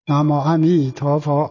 南无阿弥陀佛。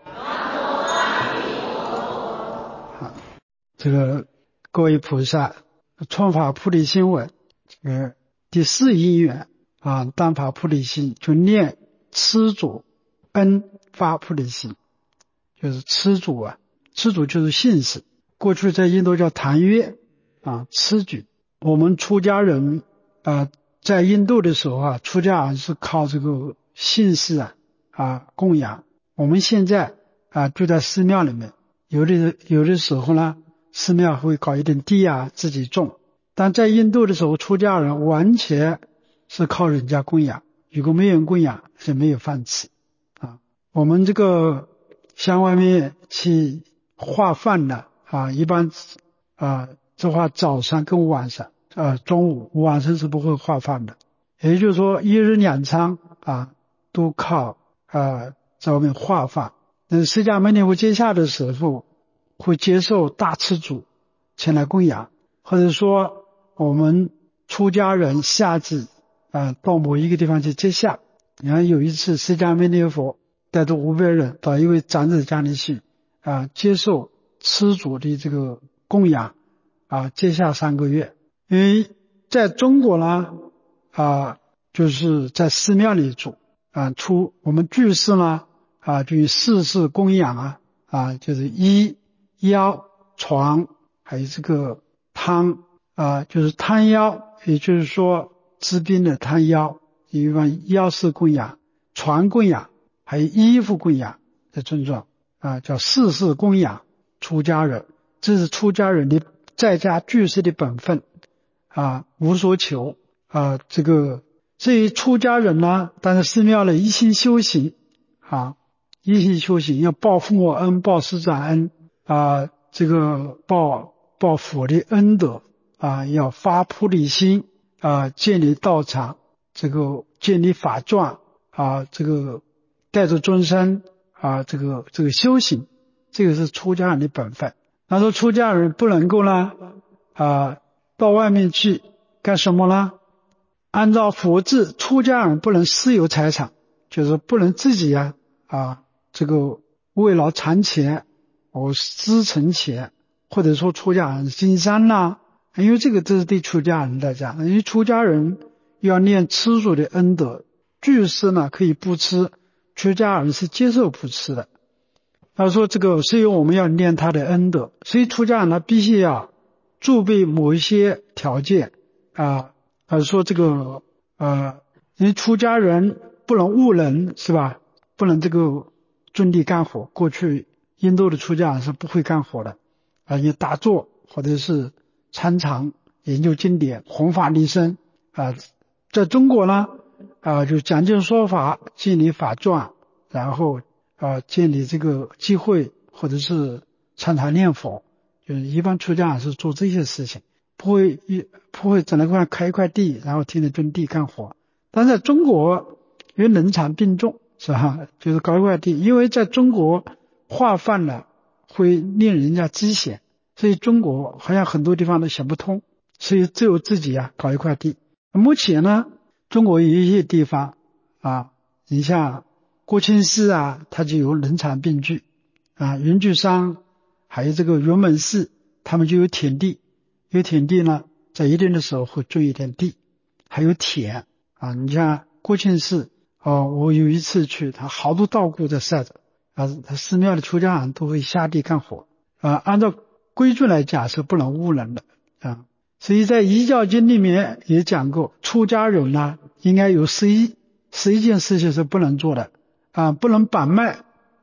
这个各位菩萨，创法菩提心文，这个第4因缘啊，当发菩提心，就念痴主恩发菩提心，就是痴主啊，痴主就是姓氏，过去在印度叫檀越啊，痴主。我们出家人啊，在印度的时候啊，出家人是靠这个姓氏供养。我们现在就在寺庙里面，有的时候呢，寺庙会搞一点地自己种。但在印度的时候，出家人完全是靠人家供养，如果没有人供养，是没有饭吃啊。我们这个向外面去化饭的一般这话早上跟晚上中午晚上是不会化饭的。也就是说一日两餐都靠在外面化饭。释迦牟尼佛接下的时候会接受大施主前来供养，或者说我们出家人夏季到某一个地方去接下。然后有一次释迦牟尼佛带着500人到一位长者家里去接受施主的这个供养接下3个月。因为在中国呢就是在寺庙里住我们居士呢就以4事供养就是衣腰床，还有这个汤就是汤腰，也就是说治病的汤腰，一般腰式供养，床供养，还有衣服供养的症状叫4事供养出家人。这是出家人的在家居士的本分无所求至于出家人呢，但是寺庙里一心修行一心修行，要报父母恩，报师长恩这个报佛的恩德要发菩提心建立道场，这个建立法传这个带着众生这个修行，这个是出家人的本分。他说出家人不能够呢到外面去干什么呢？按照佛制，出家人不能私有财产，就是不能自己这个为了藏钱私存钱，或者说出家人经商因为这是对出家人来讲，因为出家人要念吃主的恩德，居士呢可以不吃，出家人是接受不吃的。他说所以我们要念他的恩德，所以出家人呢必须要具备某一些条件他说因为出家人不能误人，是吧？不能种地干活。过去印度的出家人是不会干活的也打坐或者是参禅研究经典弘法利生在中国呢就讲经说法，建立法传，然后建立这个机会，或者是参禅念佛，就是一般出家人是做这些事情，不会在那块开一块地，然后天天种地干活。但在中国因为人产并重，是吧？就是搞一块地，因为在中国化饭呢会令人家饥险，所以中国好像很多地方都想不通，所以只有自己搞一块地。目前呢中国有一些地方你像国清寺它就有人产并聚云居山还有这个云门寺，他们就有田地，有田地呢在一定的时候会种一点地，还有田你像国清寺我有一次去，他好多稻谷在晒着他寺庙的出家人都会下地干活按照规矩来讲是不能误人的所以在遗教经里面也讲过，出家人呢应该有11件事情是不能做的不能贩卖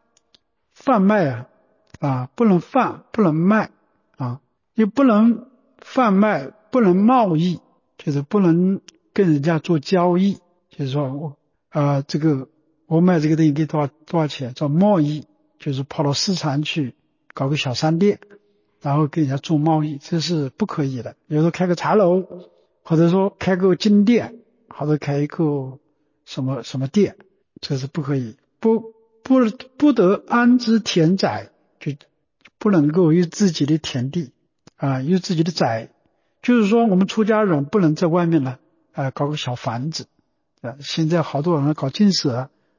不能贩不能卖也不能贩卖，不能贸易，就是不能跟人家做交易，就是说我卖这个东西给多少钱，做贸易，就是跑到市场去搞个小商店，然后跟人家做贸易，这是不可以的。比如说开个茶楼，或者说开个金店，或者开一个什么店，这是不可以。不得安置田宅，就不能够有自己的田地有自己的宅，就是说我们出家人不能在外面呢搞个小房子现在好多人搞净舍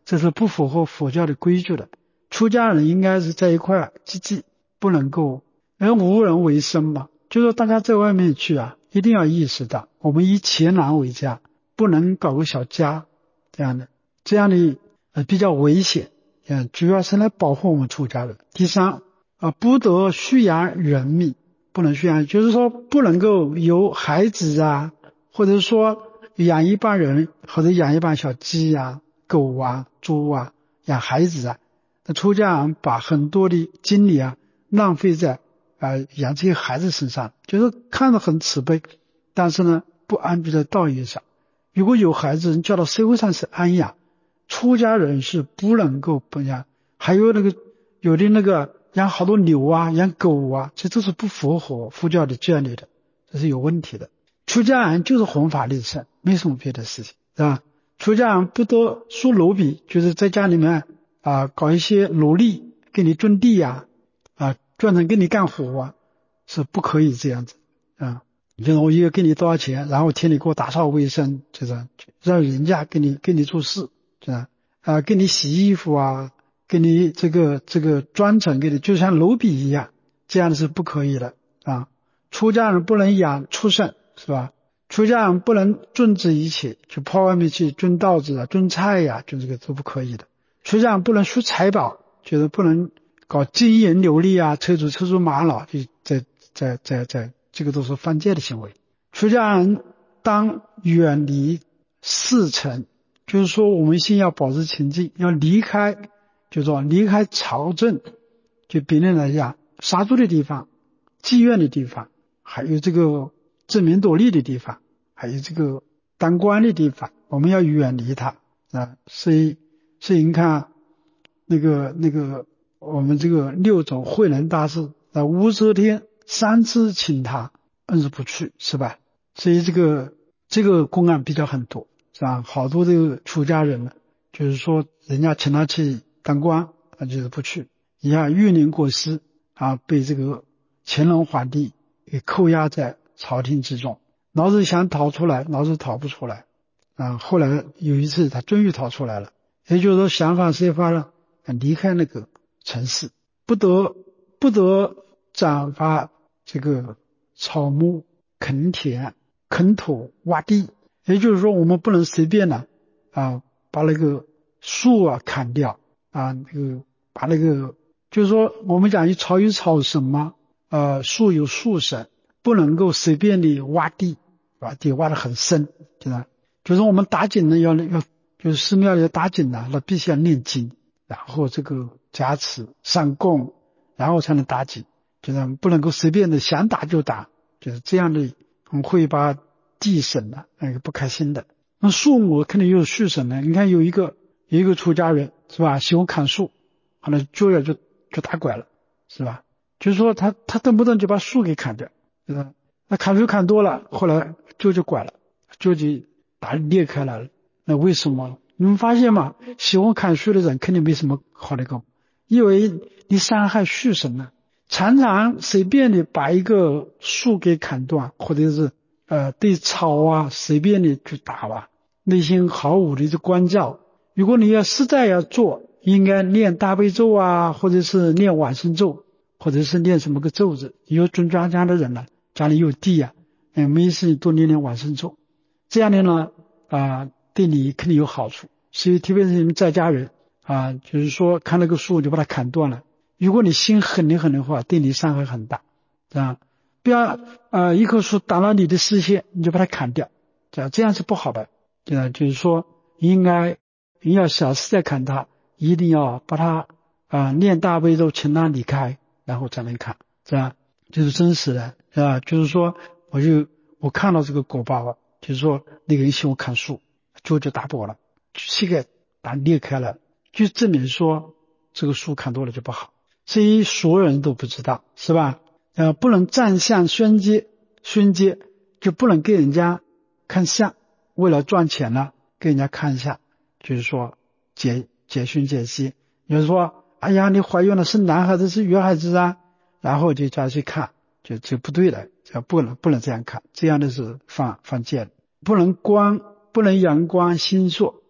这是不符合佛教的规矩的。出家人应该是在一块积极，不能够无人为生嘛，就说大家在外面去一定要意识到我们以钱囊为家，不能搞个小家这样的比较危险，主要是来保护我们出家人。第三不得蓄养人命，不能蓄养，就是说不能够有孩子或者说养一帮人，或者养一帮小鸡狗猪养孩子那出家人把很多的精力浪费在养这些孩子身上，就是看着很慈悲，但是呢不安居在道义上。如果有孩子人教到社会上是安养，出家人是不能够不养。还有有的养好多牛养狗这都是不符合佛教的戒律的，这是有问题的。出家人就是弘法利生，没什么别的事情，是吧？出家人不得梳奴婢，就是在家里面搞一些奴隶给你种地专门给你干活是不可以这样子就是我一个给你多少钱，然后替你给我打扫卫生，就是让人家给你做事，给你洗衣服给你这个专程给你，就像奴婢一样，这样的是不可以的出家人不能养畜生，是吧？出家人不能种植一切，就跑外面去种稻子种菜就这个都不可以的。出家人不能输财宝，就是不能搞金银琉璃车主玛瑙，就在这个都是犯戒的行为。出家人当远离世尘，就是说我们先要保持清净，要离开，就是说离开朝政，就别人来讲杀猪的地方、妓院的地方，还有这个争名夺利的地方，还有这个当官的地方，我们要远离它所以你看那个我们这个六祖慧能大师武则天3次请他硬是不去，是吧？所以这个公案比较很多，是吧？好多这个出家人呢，就是说人家请他去当官他就是不去。你看玉林国师被这个乾隆皇帝给扣押在朝廷之中，老是想逃出来，老是逃不出来后来有一次他终于逃出来了，也就是说想方设法了离开那个城市，不得斩伐这个草木、垦田、垦土、挖地，也就是说我们不能随便把那个树砍掉把那个就是说我们讲草有草神嘛，树有树神，不能够随便的挖地挖得很深，就是我们打井呢要就是寺庙里打井那必须要念经，然后这个加持上供，然后才能打井，就是不能够随便的想打就打，就是这样的会把地省不开心的。那树木肯定有树神呢，你看有一个出家人是吧，喜欢砍树，后来就打拐了，是吧？就是说他动不动就把树给砍掉，是吧？那砍树砍多了，后来就拐了，就裂开来了。那为什么？你们发现吗？喜欢砍树的人肯定没什么好的功，因为你伤害树神了。常常随便的把一个树给砍断，或者是对草随便的去打内心毫无的关照。如果你实在要做，应该念大悲咒或者是念往生咒，或者是念什么个咒子。有种庄稼的人家里有地没事多念往生咒，这样的呢对你肯定有好处。所以特别是你们在家人就是说看那个树就把它砍断了，如果你心狠的话，对你伤害很大，不要一棵树挡了你的视线，你就把它砍掉，这样是不好的。就是说你要小事再砍它，一定要把它念大悲咒请它离开，然后才能砍，是吧？这是真实的，是吧？就是说我看到这个果报就是说那个人喜欢砍树，就打破了，膝盖裂开了，就证明说这个树砍多了就不好。所以所有人都不知道，是吧？不能占相宣接，就不能给人家看相，为了赚钱呢给人家看一下，就是说解勋解析。有人说哎呀你怀孕了是男孩子是女孩子然后就叫去看，就不对了，不能这样看，这样的是犯戒了。不能阳光星烁，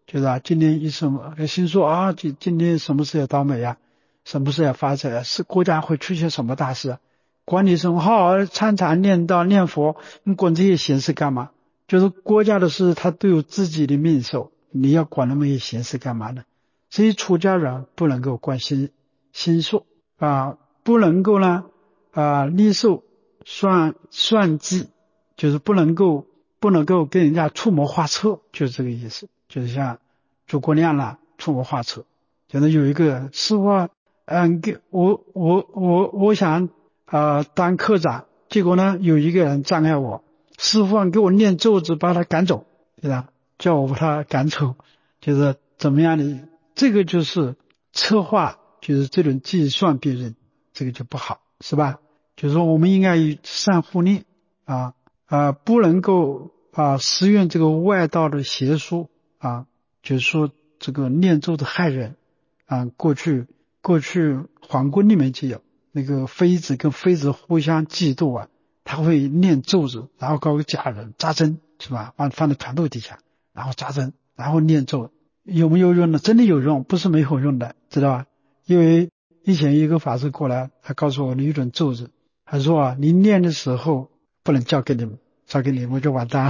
就是今天一什么心说今天什么事要倒霉什么事要发财是国家会出现什么大事管你什么好好参禅念道念佛，你管这些闲事干嘛？就是国家的事，他都有自己的命受，你要管那么些闲事干嘛呢？所以出家人不能够管心术不能够呢立寿算计，就是不能够跟人家出谋划策，就是这个意思。就是像诸葛亮出谋划策，就是有一个师傅我想当科长，结果呢有一个人障碍我，师傅给我念咒子把他赶走，对吧？叫我把他赶走，就是怎么样的，这个就是策划，就是这种计算别人，这个就不好，是吧？就是说我们应该善护念不能够实用这个外道的邪术就是说这个念咒的害人过去皇宫里面就有那个妃子跟妃子互相嫉妒他会念咒子，然后搞个假人扎针，是吧？放在拳头底下，然后扎针，然后念咒，有没有用呢？真的有用，不是没有用的，知道吧？因为以前一个法师过来，他告诉我的一种咒子，他说你念的时候不能交给你们，交给你们就完蛋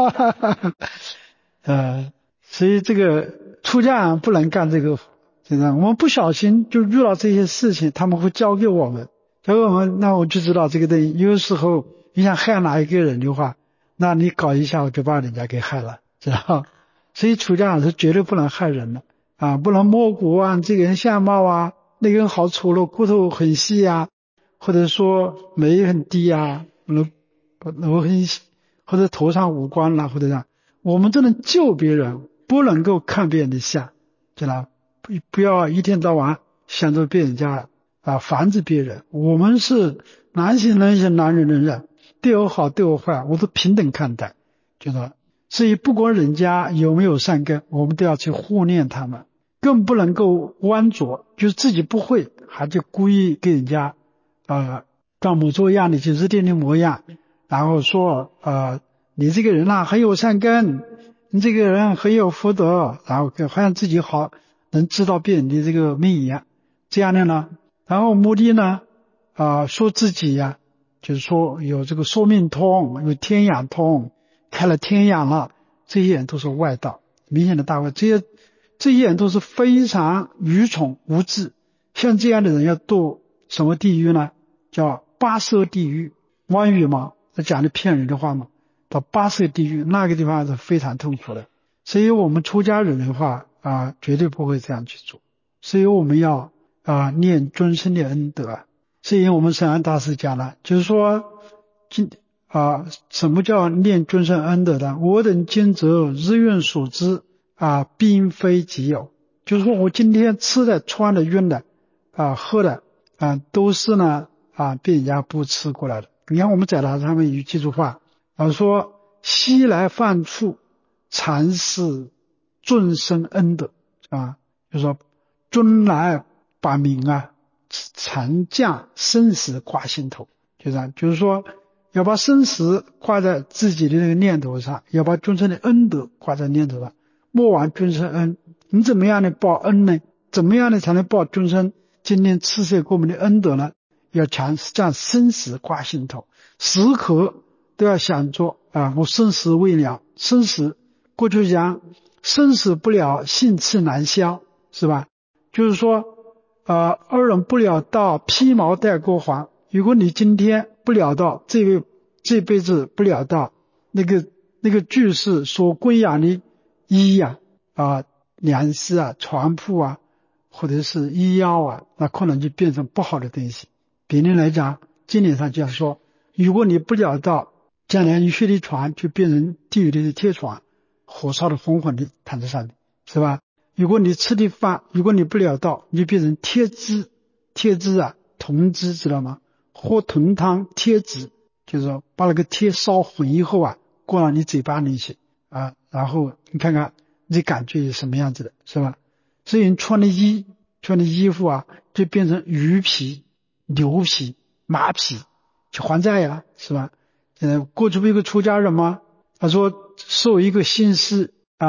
了所以这个出家不能干这个，真的，我们不小心就遇到这些事情，他们会教给我们，那我就知道这个东西。有时候你想害哪一个人的话，那你搞一下我就把人家给害了，知道？所以出家是绝对不能害人的不能摸骨这个人相貌那个人好丑陋，骨头很细或者说眉很低楼很细，或者头上无光或者这样，我们都能救别人，不能够看别人的相，知道？不要一天到晚想着别人家防止别人。我们是男性男性，男人人，对我好对我坏我都平等看待，知道？所以不管人家有没有善根，我们都要去护念他们，更不能够弯着，就是自己不会还就故意给人家装模作样的去日定的模样，然后说你这个人很有善根，你这个人很有福德，然后好像自己好能知道别人的这个命一样，这样的呢，然后目的呢说自己就是说有这个说命通，有天眼通，开了天眼了，这些人都是外道，明显的大外，这些人都是非常愚蠢无知，像这样的人要堕什么地狱呢？叫八色地狱，妄语嘛，他讲的骗人的话嘛，到八色地狱那个地方是非常痛苦的。所以我们出家人的话绝对不会这样去做。所以我们要念尊生的恩德所以我们圣安大师讲了，就是说什么叫念尊生恩德呢？我等今则日运所知并非己有，就是说我今天吃的穿的用的喝的都是呢被人家布施过来的。你看我们在那上面有几句话说昔来犯处禅是尊生恩德就是说尊来把名禅降生死挂心头，就是说要把生死挂在自己的那个念头上，要把尊生的恩德挂在念头上，莫忘尊生恩。你怎么样的报恩呢？怎么样的才能报尊生今天赐赐给我们的恩德呢？要将生死挂心头，时刻都要想着我生死未了，生死过去讲生死不了，性次难消，是吧？就是说二人不了道，披毛戴过黄。如果你今天不了道，这辈子不了道，那个居士所供养的衣粮食床铺或者是医药那可能就变成不好的东西。别人来讲，经典上讲说，如果你不了道，将来你睡的床就变成地狱里的铁床，火烧的红红的躺在上面，是吧？如果你吃的饭，如果你不了道，你就变成铁汁铜汁，知道吗？喝铜汤铁汁，就是说把那个铁烧混以后过到你嘴巴里去然后你看看你感觉是什么样子的，是吧？所以你穿的衣服就变成鱼皮、牛皮、马皮，去还债是吧？过去不有个出家人吗？他说受一个心师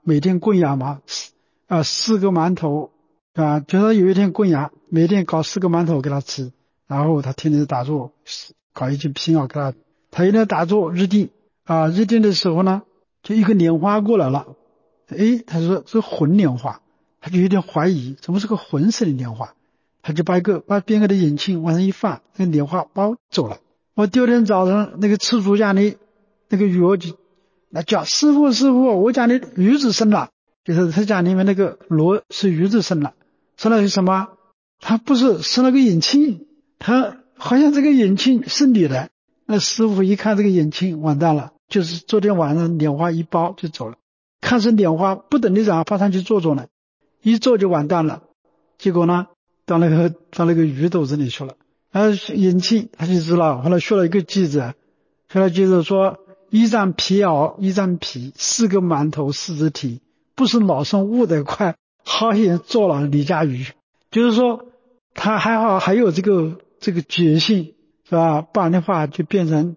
每天供养嘛，4个馒头啊，觉得有一天供养，每天搞4个馒头给他吃，然后他天天打坐，搞一句拼啊给他一天打坐日定啊，日定的时候呢，就一个莲花过来了，他说是魂莲花，他就有点怀疑，怎么是个魂色的莲花？他就把边个的引擎往上一放，那个莲花包走了。我第二天早上，那个赤足家里那个鱼儿就来叫师傅，我家里鱼子生了，就是他家里面那个螺是鱼子生了，生了是什么？他不是生了个引擎，他好像这个引擎是你的。那师傅一看这个引擎完蛋了，就是昨天晚上莲花一包就走了，看是莲花不等的长爬上去坐呢，一坐就完蛋了。结果呢，到那个鱼肚子里去了。引擎他就知道，后来学了一个句子，说一张皮袄一张皮，4个馒头4只蹄，不是老孙悟得快，好险做了李家鱼。就是说他还好还有这个决心，是吧？不然的话就变成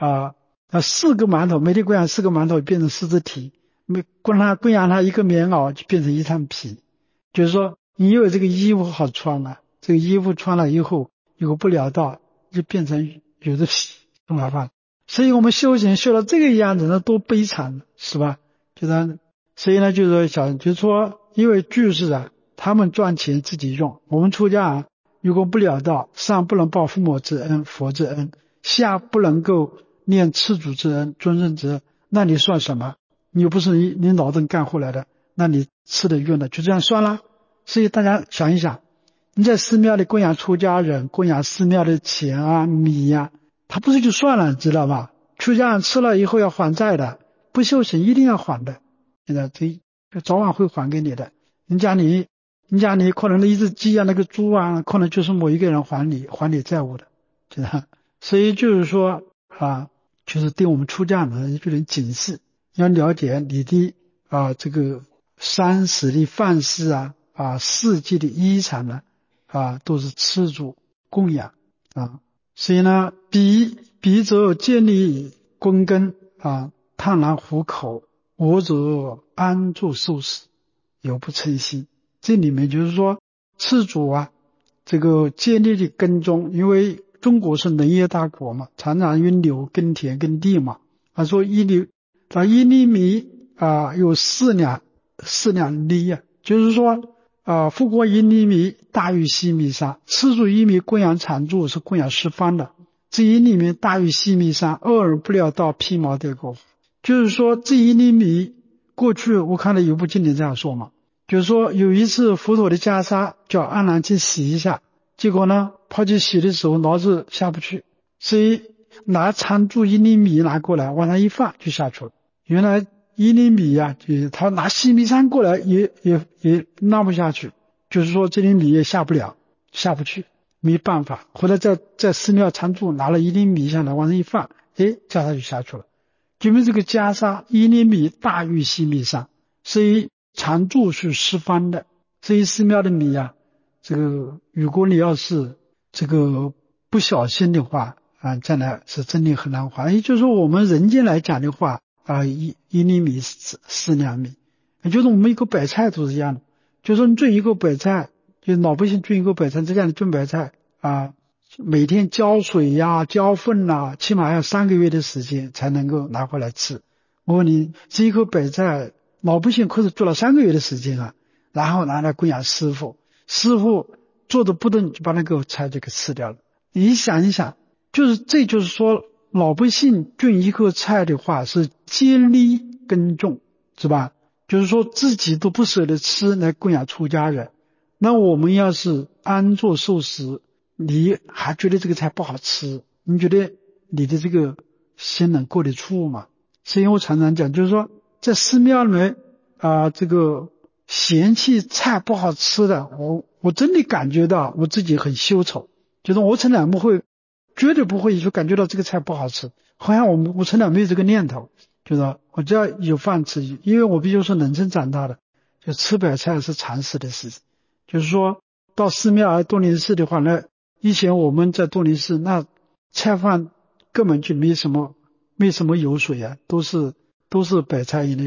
4个馒头，每天供养4个馒头变成4只蹄，供养他一个棉袄就变成一张皮。就是说你有这个衣服好穿了，这个衣服穿了以后有不了道，就变成有的皮，很麻烦。所以我们修行修到这个样子，那多悲惨，是吧？所以呢，就是说，因为居士啊，他们赚钱自己用，我们出家啊，如果不了道，上不能报父母之恩、佛之恩，下不能够念次主之恩、尊圣之恩，那你算什么？你又不是你劳动干回来的，那你吃的用的就这样算了。所以大家想一想，你在寺庙里供养出家人，供养寺庙的钱啊、米啊，他不是就算了，知道吧？出家人吃了以后要还债的，不修行一定要还的，现在这早晚会还给你的。人家你可能那一只鸡啊，那个猪啊，可能就是某一个人还你债务的，知道？所以就是说就是对我们出家人一种警示，要了解你的这个三时的饭食四季的衣产呢都是吃主供养所以呢，彼则建立躬耕探然虎口，我则安住受食，有不称心。这里面就是说，吃主这个建立的耕种，因为中国是农业大国嘛，常常用牛耕田耕地嘛。说一粒米有4两粒就是说富国1粒米大于西米山，吃主1米供养常住是供养十方的，这1粒米大于西米山，偶尔不了道披毛戴过。就是说这1粒米，过去我看到有部经典这样说嘛，就是说有一次佛陀的袈裟叫阿难去洗一下，结果呢跑去洗的时候脑子下不去，所以拿常住1粒米拿过来往上一放就下去了。原来1粒米就是他拿西米山过来也拉不下去，就是说这粒米也下不去，没办法。后来在寺庙常住拿了1粒米下来往上一放，袈裟就下去了。因为这个袈裟1粒米大于西米山，所以常住是十方的。所以寺庙的米这个如果你要是这个不小心的话将来是真的很难还。也就是说我们人间来讲的话一粒米4两米，也就是我们一个白菜都是一样的。就是说你种一个白菜，就老百姓种一个白菜，这样的种白菜每天浇水浇粪起码要3个月的时间才能够拿回来吃。我问你，这一颗白菜老百姓可是做了3个月的时间然后拿来供养师傅做的不对就把那个菜就给吃掉了。你想一想，这就是说老百姓种一个菜的话是坚力耕种，是吧？就是说自己都不舍得吃来供养出家人。那我们要是安坐受食，你还觉得这个菜不好吃，你觉得你的这个心能过得去吗？所以我常常讲，就是说在寺庙里面这个嫌弃菜不好吃的，我真的感觉到我自己很羞丑，就是我从来绝对不会说感觉到这个菜不好吃，好像我从来没有这个念头，就是我只要有饭吃，因为我毕竟是农村长大的，就吃白菜是常识的事情。就是说到寺庙东林寺的话呢，以前我们在东林寺那菜饭根本就没什么油水都是白菜一类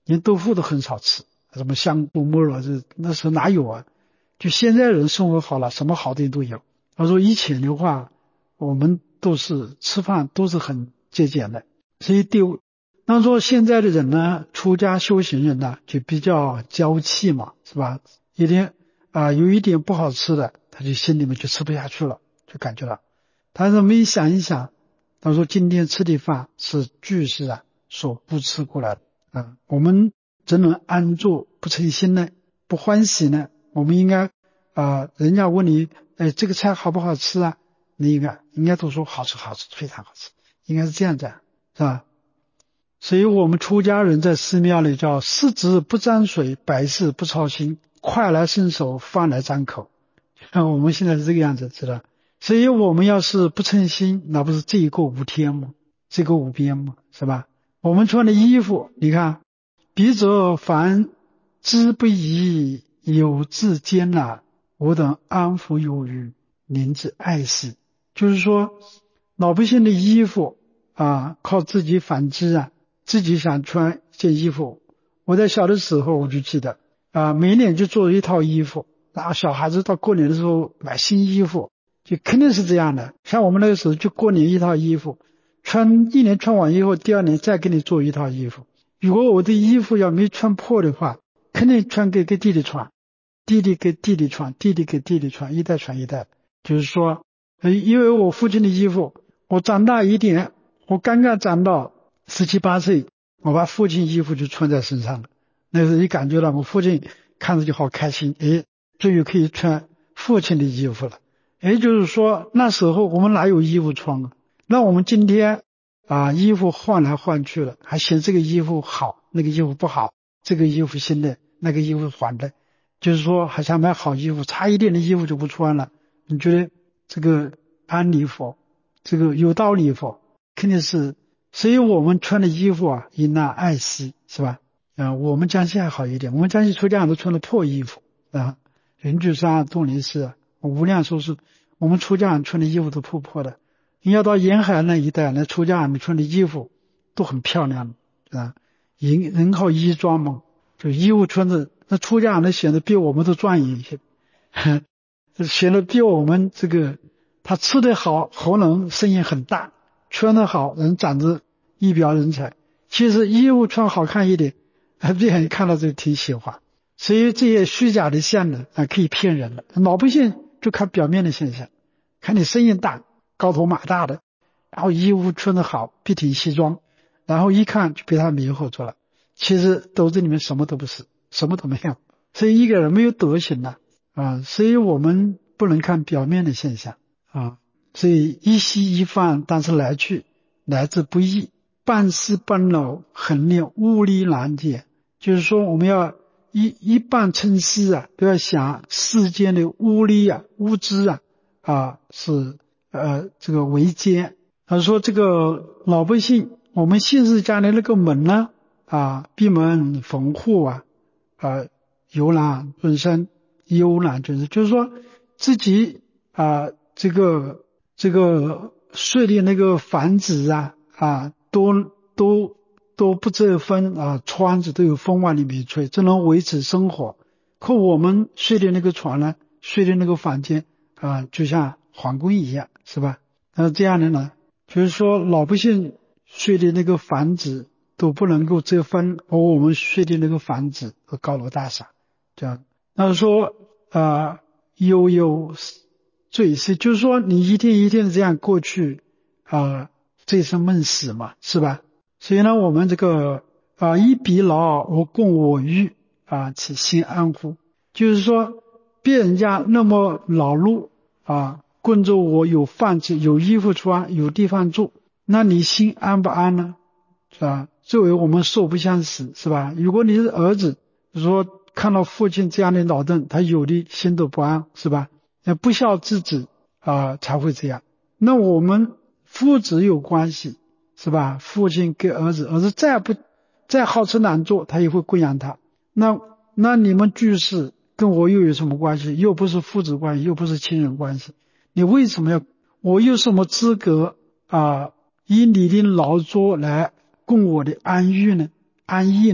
连豆腐都很少吃，什么香菇木耳那时候哪有啊？就现在人生活好了，什么好的都有。他说以前的话，我们都是吃饭都是很节俭的，所以那说现在的人呢，出家修行人呢，就比较娇气嘛，是吧？有一点不好吃的，他就心里面就吃不下去了，就感觉了。他这么一想一想，他说今天吃的饭是居士啊所不吃过来的啊，我们怎能安住不称心呢？不欢喜呢？我们应该人家问你，这个菜好不好吃啊？你应该都说好吃好吃，非常好吃，应该是这样子，是吧？所以我们出家人在寺庙里叫四子不沾水，百事不操心，快来伸手，饭来张口。我们现在是这个样子，知道？所以我们要是不称心，那不是这一个无天吗？这个无边吗？是吧？我们穿的衣服，你看，笔者凡知不疑，有志坚呐，我等安抚有余，宁之爱惜。就是说，老百姓的衣服靠自己纺织啊，自己想穿一件衣服。我在小的时候我就记得每年就做一套衣服，然后小孩子到过年的时候买新衣服，就肯定是这样的。像我们那个时候就过年一套衣服，一年穿完以后，第二年再给你做一套衣服。如果我的衣服要没穿破的话，肯定传给弟弟穿，弟弟给弟弟穿，弟弟给弟弟穿，一代传一代。就是说因为我父亲的衣服，我长大一点，我刚刚长到17、18岁，我把父亲衣服就穿在身上了。那时候一感觉到我父亲看着就好开心，终于可以穿父亲的衣服了。也就是说那时候我们哪有衣服穿啊？那我们今天衣服换来换去了，还嫌这个衣服好，那个衣服不好，这个衣服新的，那个衣服还的，就是说还想买好衣服，差一点的衣服就不穿了。你觉得这个安理否？这个有道理否？肯定是。所以我们穿的衣服应当爱惜，是吧？我们江西还好一点，我们江西出家人都穿的破衣服云居山、东林寺、无量寿寺，我们出家人穿的衣服都破破的。你要到沿海那一带，那出家人穿的衣服都很漂亮人靠衣装嘛，就衣服穿着，那出家人显得比我们都庄严一些，显得比我们这个他吃得好，喉咙声音很大，穿得好，人长得一表人才。其实衣服穿好看一点，别人看到就挺喜欢。所以这些虚假的相呢可以骗人的。老百姓就看表面的现象，看你声音大，高头马大的，然后衣服穿得好，笔挺西装，然后一看就被他迷惑住了。其实兜子里面什么都不是，什么都没有。所以一个人没有德行所以我们不能看表面的现象所以一稀一饭，但是来去来之不易，半丝半缕，横列物力难解。就是说我们要一半称师不要想世间的物力物资是这个为艰。他说这个老百姓，我们姓氏家的那个门呢闭门缝户游览本身悠览就是说自己这个睡的那个房子都不遮风窗子都有风往里面吹，这能维持生活。可我们睡的那个床呢，睡的那个房间就像皇宫一样，是吧？那这样的呢，就是说老百姓睡的那个房子都不能够遮风，而我们睡的那个房子和高楼大厦这样。那说悠悠醉是，就是说你一天一天的这样过去醉生梦死嘛，是吧？所以呢，我们这个一彼劳而供我欲其心安乎？就是说别人家那么劳碌供着我有饭吃，有衣服穿，有地方住，那你心安不安呢？是吧？作为我们寿不相死，是吧？如果你是儿子，说看到父亲这样的劳动，他有的心都不安，是吧？不孝之子才会这样。那我们父子有关系，是吧？父亲给儿子，儿子再好吃懒做，他也会供养他。那你们居士跟我又有什么关系？又不是父子关系，又不是亲人关系，你为什么我有什么资格以你的劳作来供我的安逸呢？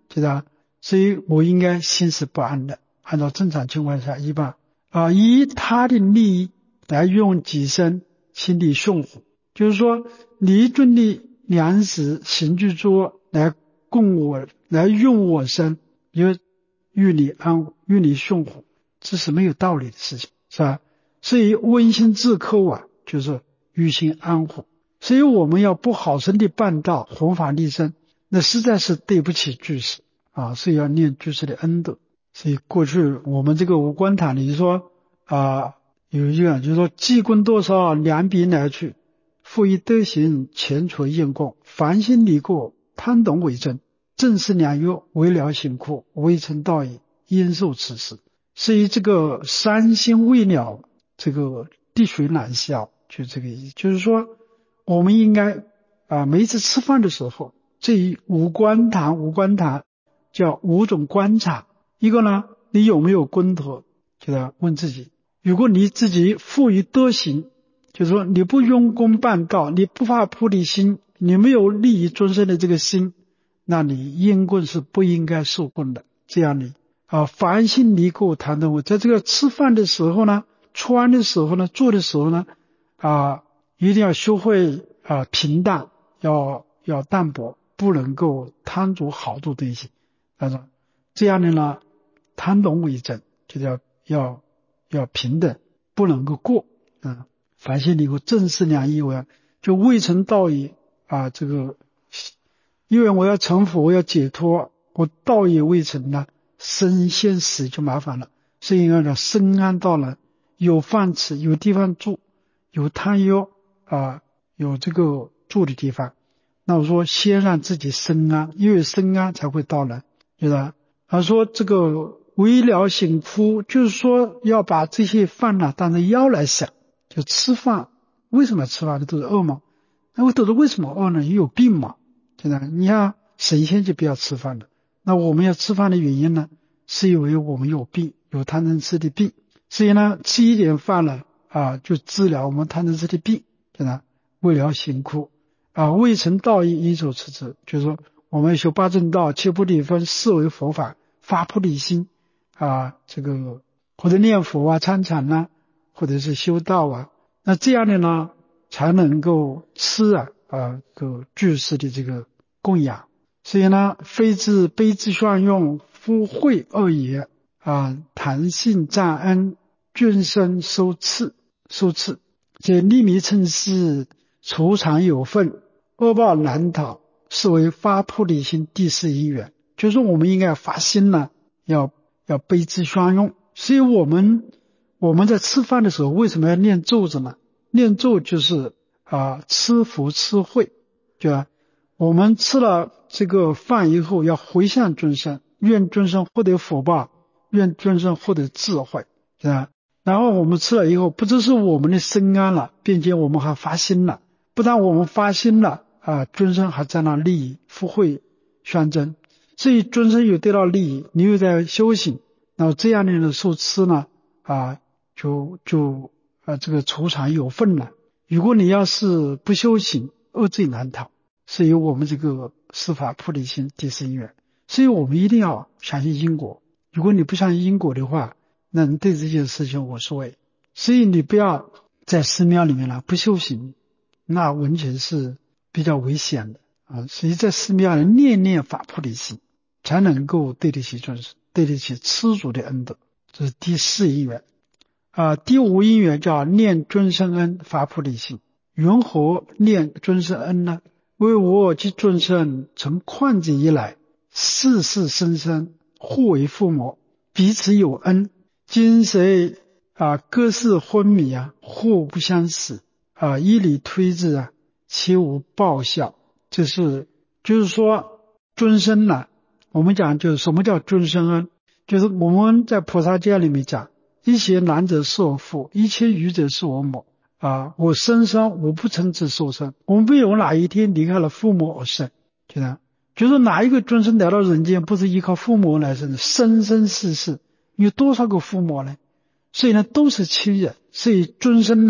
知道？所以我应该心是不安的。按照正常情况下，一般以他的利益来用己身，心里凶虎，就是说你准的粮食行具作来供我，来用我身，因为与你凶虎，这是没有道理的事情，是吧？所以温馨自扣就是于心安虎。所以我们要不好生的办道，弘法利生，那实在是对不起居士所以要念居士的恩德。所以过去我们这个无关堂里说有一句就是说积功多少两笔来去，复以德行前除厌供，凡心离过贪懂为真，正是良药为了行苦，未成道也，应受此事。所以这个三心未了，这个滴水难消，就这个意思。就是说我们应该每一次吃饭的时候，这一无关堂叫五种观察。一个呢，你有没有功德，就要问自己。如果你自己富于德行，就是说你不用功办道，你不发菩提心，你没有利益众生的这个心，那你应供是不应该受供的。这样你凡心离过贪懂，在这个吃饭的时候呢，穿的时候呢，做的时候呢一定要学会平淡，要淡薄，不能够贪着好多东西。这样的呢，贪懂为真，就是要平等，不能够过凡心离过，正是良医为，就未成道也这个因为我要成佛，我要解脱，我道也未成呢，身先死就麻烦了。所以要身安道人，有饭吃，有地方住，有汤药有这个住的地方。那我说先让自己身安，因为身安才会到人，对吧？他说这个为了行苦，就是说要把这些饭当成药来想。就吃饭，为什么吃饭都是饿吗？那我都是为什么饿呢？也有病嘛，对吧？你看神仙就不要吃饭了，那我们要吃饭的原因呢，是因为我们有病，有贪嗔痴的病，所以呢吃一点饭呢就治疗我们贪嗔痴的病，对吧？为了行苦未成道义，应受此之，就是说我们修八正道，切菩提分，视为佛法，发菩提心这个或者念佛参禅或者是修道那这样的呢才能够吃个居士的这个供养。所以呢，非至悲之相用，夫慧恶也弹性赞恩，眷生收赐，这利迷称是储藏有份，恶报难逃，是为发菩提心第四因缘。就是说我们应该发心要悲之相用。所以我们在吃饭的时候为什么要念咒子呢？念咒就是吃福吃慧，对吧？我们吃了这个饭以后要回向众生，愿众生获得福报，愿众生获得智慧，对吧？然后我们吃了以后，不只是我们的身安了，并且我们还发心了。不但我们发心了众生还在那利益福慧相争，所以众生有得到利益，你又在修行，那这样的人受持呢就这个储藏有份了。如果你要是不修行，恶罪难逃，是由我们这个司法菩提心第四因缘。所以我们一定要相信因果，如果你不相信因果的话，那你对这件事情无所谓。所以你不要在寺庙里面不修行，那完全是比较危险的所以在寺庙里念念发菩提心，才能够对得起众生，对得起施主的恩德。这是第四因缘第五因缘叫念尊生恩，发菩提心。云何念尊生恩呢？为我及尊生从旷子以来，世世生生互为父母，彼此有恩。今谁各是昏迷互不相识以理推之其无报效。就是说尊生我们讲就是什么叫尊生恩，就是我们在菩萨戒里面讲，一切男者是我父，一切女者是我母我生我不曾自受生，我们没有哪一天离开了父母而生，就是哪一个众生来到人间不是依靠父母来生的，生生世世有多少个父母呢？所以呢都是亲人，所以尊生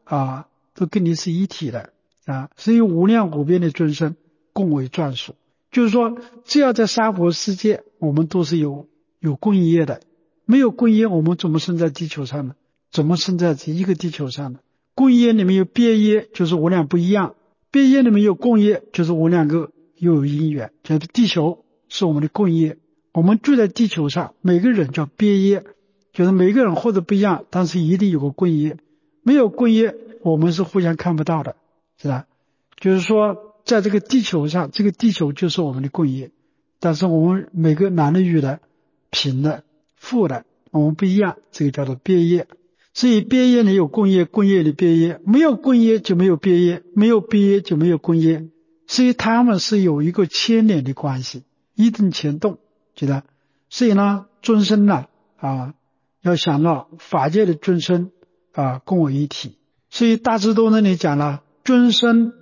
都跟你是一体的所以无量无边的尊生共为专属， 就是说只要在娑婆世界，我们都是有共业的，没有共业，我们怎么生在地球上呢？怎么生在这一个地球上呢？共业里面有别业，就是我俩不一样，别业里面有共业，就是我两个又有因缘，就是地球是我们的共业，我们住在地球上，每个人叫别业，就是每个人或者不一样，但是一定有个共业，没有共业我们是互相看不到的，是吧？就是说在这个地球上，这个地球就是我们的共业，但是我们每个男的女的贫的富的我们不一样，这个叫做别业。所以别业里有共业，共业里别业，没有共业就没有别业，没有别业就没有共业，所以他们是有一个牵连的关系，一定牵动，觉得。所以呢众生呢要想到法界的众生共为一体。所以大智度那里讲了众生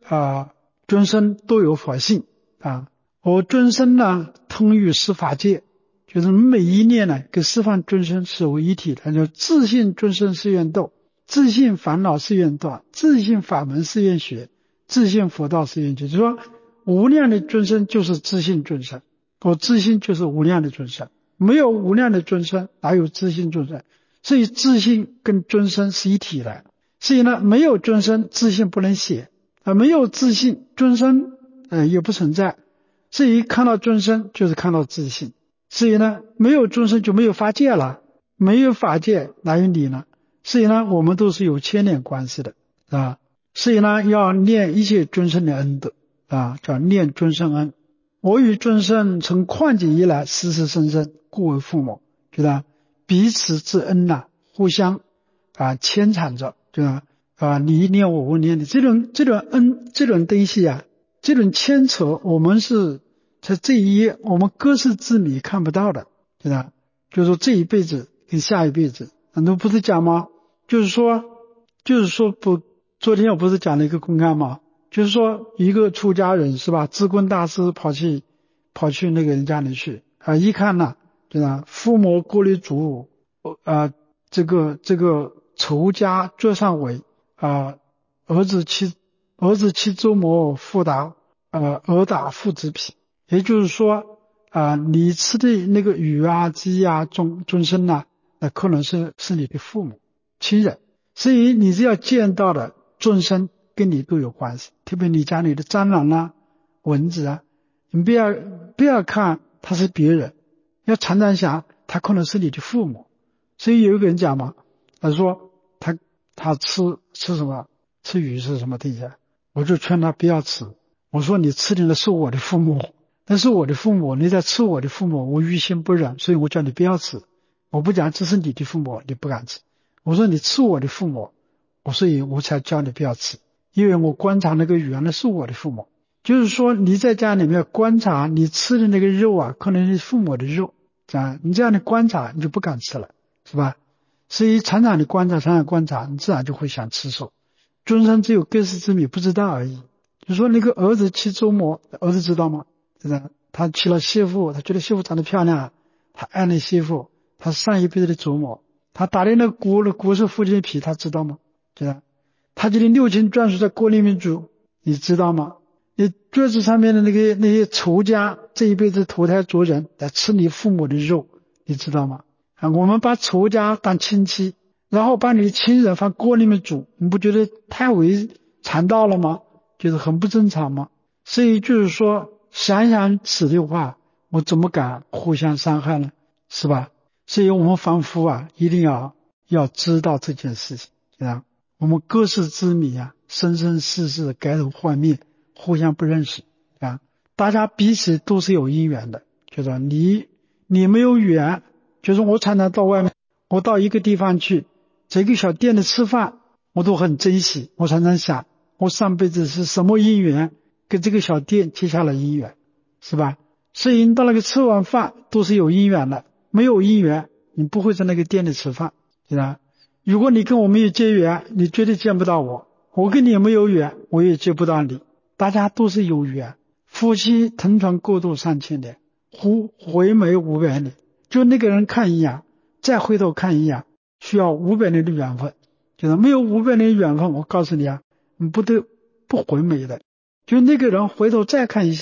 都有佛性而众生呢通于十法界，就是每一念呢跟十方众生是为一体的，就自信众生是愿度，自信烦恼是愿断，自信法门是愿学，自信佛道是愿解。就是说无量的众生就是自信众生，自信就是无量的众生，没有无量的众生哪有自信众生？所以自信跟众生是一体的。所以呢没有众生自信不能写没有自信众生也不存在。所以看到众生就是看到自信，所以呢没有众生就没有法界了，没有法界哪有你呢？所以呢我们都是有牵连关系的所以呢要念一切众生的恩德叫念众生恩。我与众生从旷劫以来世世生生故为父母，觉得彼此之恩互相牵缠着，对吧？你一念我念你，这种恩这种东西这种牵扯我们是在这一页我们各世之迷看不到的，对吧？就是说这一辈子跟下一辈子很多不是讲吗？就是说不，昨天我不是讲了一个公案吗？就是说一个出家人是吧，智棍大师跑去那个人家里去一看对吧？父母过立祖武这个仇家桌上围儿子妻周摩父打儿打父子皮。也就是说你吃的那个鱼鸡众生那可能是你的父母亲人，所以你只要见到的众生跟你都有关系，特别你家里的蟑螂蚊子你不要看他是别人，要常常想他可能是你的父母。所以有一个人讲嘛，他说他吃什么，吃鱼是什么东西我就劝他不要吃，我说你吃的是我的父母，那是我的父母，你在吃我的父母，我于心不忍，所以我叫你不要吃。我不讲这是你的父母你不敢吃，我说你吃我的父母，所以我才叫你不要吃，因为我观察那个鱼那是我的父母。就是说你在家里面观察你吃的那个肉可能是父母的肉你这样的观察你就不敢吃了，是吧？所以常常的观察你自然就会想吃素。众生只有各世之迷不知道而已。就说那个儿子妻周摩，儿子知道吗？他娶了媳妇，他觉得媳妇长得漂亮他爱那媳妇，他上一辈子的祖母，他打的那个鼓是父亲的皮，他知道吗？对吧？他觉得六亲眷属在锅里面煮，你知道吗？你桌子上面的那些仇家这一辈子投胎做人来吃你父母的肉，你知道吗？我们把仇家当亲戚，然后把你的亲人放锅里面煮，你不觉得太为残道了吗？就是很不正常吗？所以就是说想想此的话，我怎么敢互相伤害呢？是吧？所以我们凡夫一定要知道这件事情，对吧？我们各世之迷生生世世改头换面，互相不认识大家彼此都是有因缘的，就是你没有缘，就是我常常到外面，我到一个地方去，这个小店里吃饭我都很珍惜，我常常想我上辈子是什么因缘跟这个小店结下了因缘，是吧？所以你到那个吃完饭都是有因缘的，没有因缘你不会在那个店里吃饭，对吧？如果你跟我没有结缘，你绝对见不到我，我跟你也没有缘，我也接不到你，大家都是有缘。夫妻同船共度3000年，回眉500年，就那个人看一眼再回头看一眼需要500年的缘分，就是没有500年的缘分，我告诉你你不回眉的，就那个人回头再看一下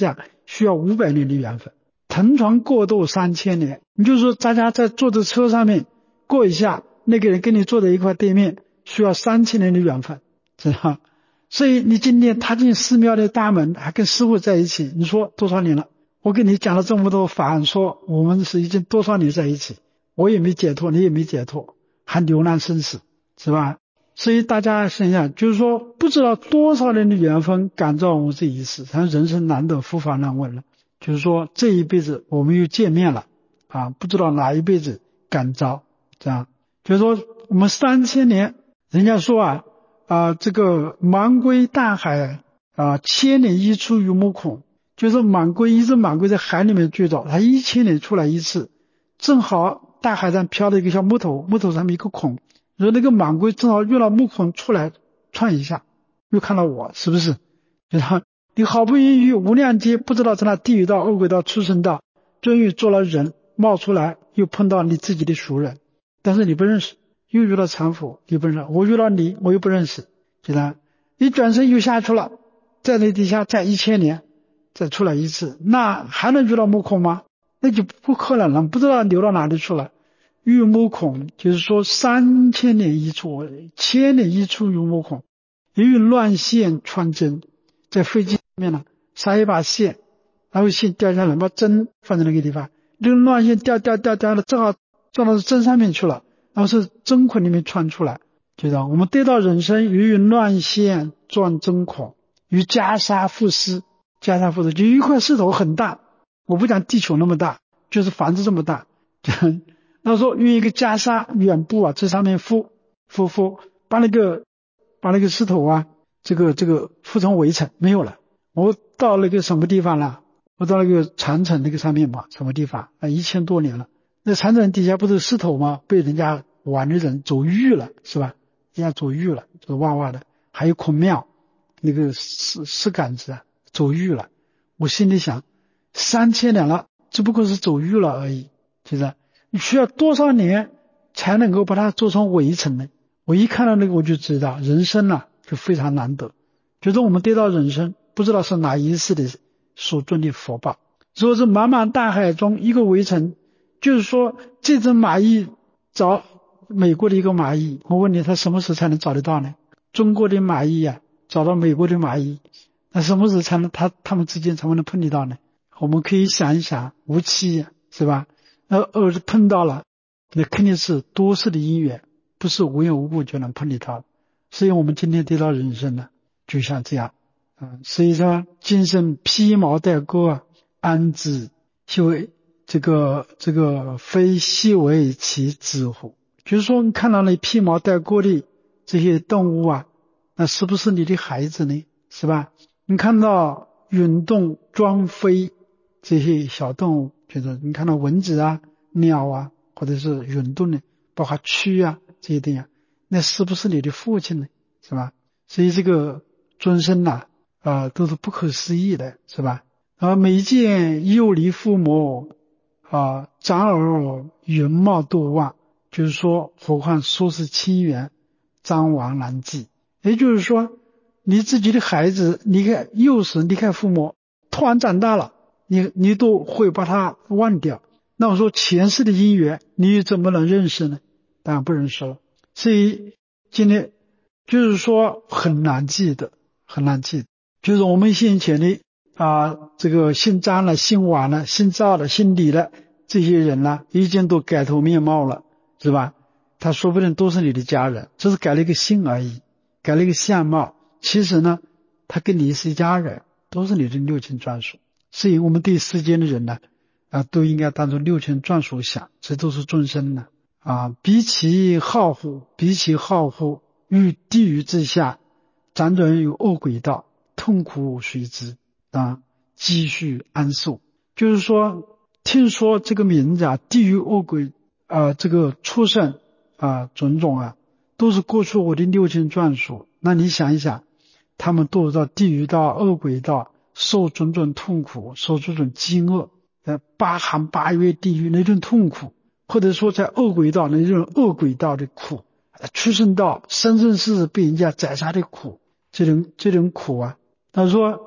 需要500年的缘分，腾船过渡3000年。你就说大家在坐着车上面过一下，那个人跟你坐在一块对面，需要3000年的缘分，知道？所以你今天踏进寺庙的大门，还跟师父在一起，你说多少年了？我跟你讲了这么多法案，说我们是已经多少年在一起，我也没解脱，你也没解脱，还流浪生死，是吧？所以大家想想，就是说不知道多少人的缘分感召我们这一世，像人生难得，佛法难闻了。就是说这一辈子我们又见面了啊，不知道哪一辈子感召，这样就是说我们3000年，人家说这个满归大海千年一出于目孔，就是一只满归在海里面最早，它1000年出来一次，正好大海上飘了一个小木头，木头上面一个孔，然后那个满归正好遇到木孔出来窜一下，又看到我，是不是？然后你好不容易于无量劫不知道在那地狱道、恶鬼道、畜生道，终于做了人，冒出来又碰到你自己的熟人，但是你不认识，又遇到禅佛，你不认识，我遇到你，我又不认识，知道？一转身又下去了，在那底下再1000年再出来一次，那还能遇到木孔吗？那就不可能了，不知道流到哪里去了。遇木孔就是说3000年一出，千年一出遇木孔，由于乱线穿针，在飞机上面呢撒一把线，然后线掉下来，把针放在那个地方，那个乱线掉了，正好撞到针上面去了，然后是针孔里面穿出来，知道？我们得到人生，由于乱线撞针孔，与袈裟覆施，就一块石头很大，我不讲地球那么大，就是房子这么大，那说用一个袈裟软布在上面敷，把那个石头这个敷成围城，没有了。我到那个什么地方了？我到那个长城那个上面嘛，什么地方1000多年了。那长城底下不是石头吗？被人家玩的人走玉了，是吧？人家走玉了，走哇的。还有孔庙那个石杆子走玉了。我心里想，3000年了，只不过是走玉了而已，是不是？你需要多少年才能够把它做成围城呢？我一看到那个我就知道，人生就非常难得。就是我们得到人生，不知道是哪一世的所种的福报。如果是茫茫大海中一个围城，就是说这只蚂蚁找美国的一个蚂蚁，我问你，它什么时候才能找得到呢？中国的蚂蚁找到美国的蚂蚁，那什么时候才能他们之间才能碰得到呢？我们可以想一想，无期是吧？碰到了，那肯定是多世的因缘，不是无缘无故就能碰得到的。所以我们今天得到人生就像这样所以说今生披毛戴钩安知这个非悉为其子乎？就是说你看到那披毛戴钩的这些动物那是不是你的孩子呢？是吧？你看到运动装飞这些小动物，就是你看到蚊子鸟或者是运动的，包括蛆这些东西那是不是你的父亲呢？是吧？所以这个尊生都是不可思议的，是吧？每见幼离父母长而云貌多望，就是说何况说是亲缘，张王难继。也就是说你自己的孩子幼时离开父母，突然长大了，你都会把他忘掉。那我说前世的因缘你怎么能认识呢？当然不认识了。所以今天就是说很难记得，就是我们先前的这个姓张了、姓王了、姓赵了、姓李了这些人已经都改头面貌了，是吧？他说不定都是你的家人，只是改了一个姓而已，改了一个相貌。其实呢，他跟你是一家人，都是你的六亲专属。所以我们对世间的人都应该当作六亲专属想，这都是众生比其好乎，于地狱之下，辗转有恶鬼道，痛苦随之积蓄安受。就是说听说这个名字地狱恶鬼这个畜生种种都是过去我的六亲专属。那你想一想，他们堕入到地狱道、恶鬼道，受种种痛苦，受这种饥饿8寒8月地狱那种痛苦，或者说在恶鬼道那种恶鬼道的苦，畜生道生生世世被人家宰杀的苦，这种苦他说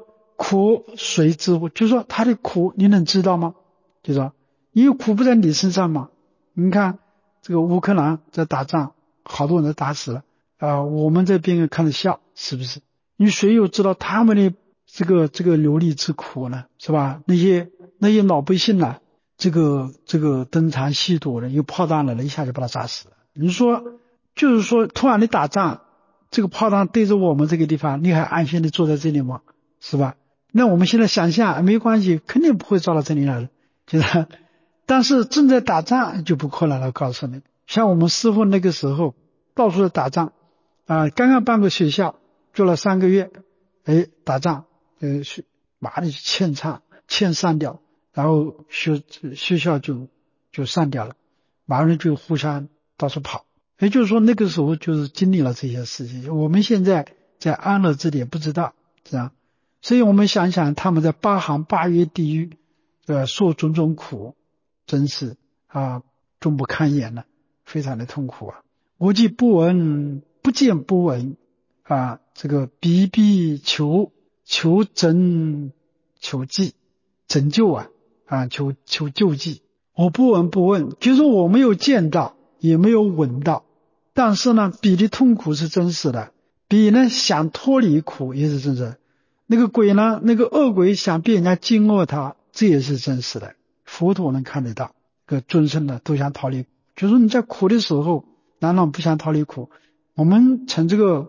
苦谁知乎？就是说他的苦你能知道吗？就是说因为苦不在你身上嘛。你看这个乌克兰在打仗，好多人都打死了我们这边看着笑，是不是？你谁又知道他们的这个流离之苦呢？是吧？那些老百姓呢，这个登山吸毒的，有炮弹来了，一下就把他炸死了。你说就是说突然的打仗，这个炮弹对着我们这个地方，你还安心的坐在这里吗？是吧？那我们现在想象没关系，肯定不会炸到这里来的，就是但是正在打仗就不可能了，告诉你。像我们师父那个时候到处在打仗刚刚办个学校，做了3个月，打仗马上就欠散掉，然后学校就散掉了，马上就互相到处跑。也就是说那个时候就是经历了这些事情，我们现在在安乐之地不知道，这样。所以我们想想他们在8行8月地狱受种种苦，真是终不堪言了，非常的痛苦啊。我既不闻，不见不闻这个逼逼求拯求济拯救求救济。我不闻不问，就是我没有见到也没有闻到，但是呢比的痛苦是真实的，比呢想脱离苦也是真实的。那个鬼呢，那个恶鬼想被人家惊愕他，这也是真实的，佛陀能看得到。众生呢都想逃离，就是说你在苦的时候难道不想逃离苦？我们从这个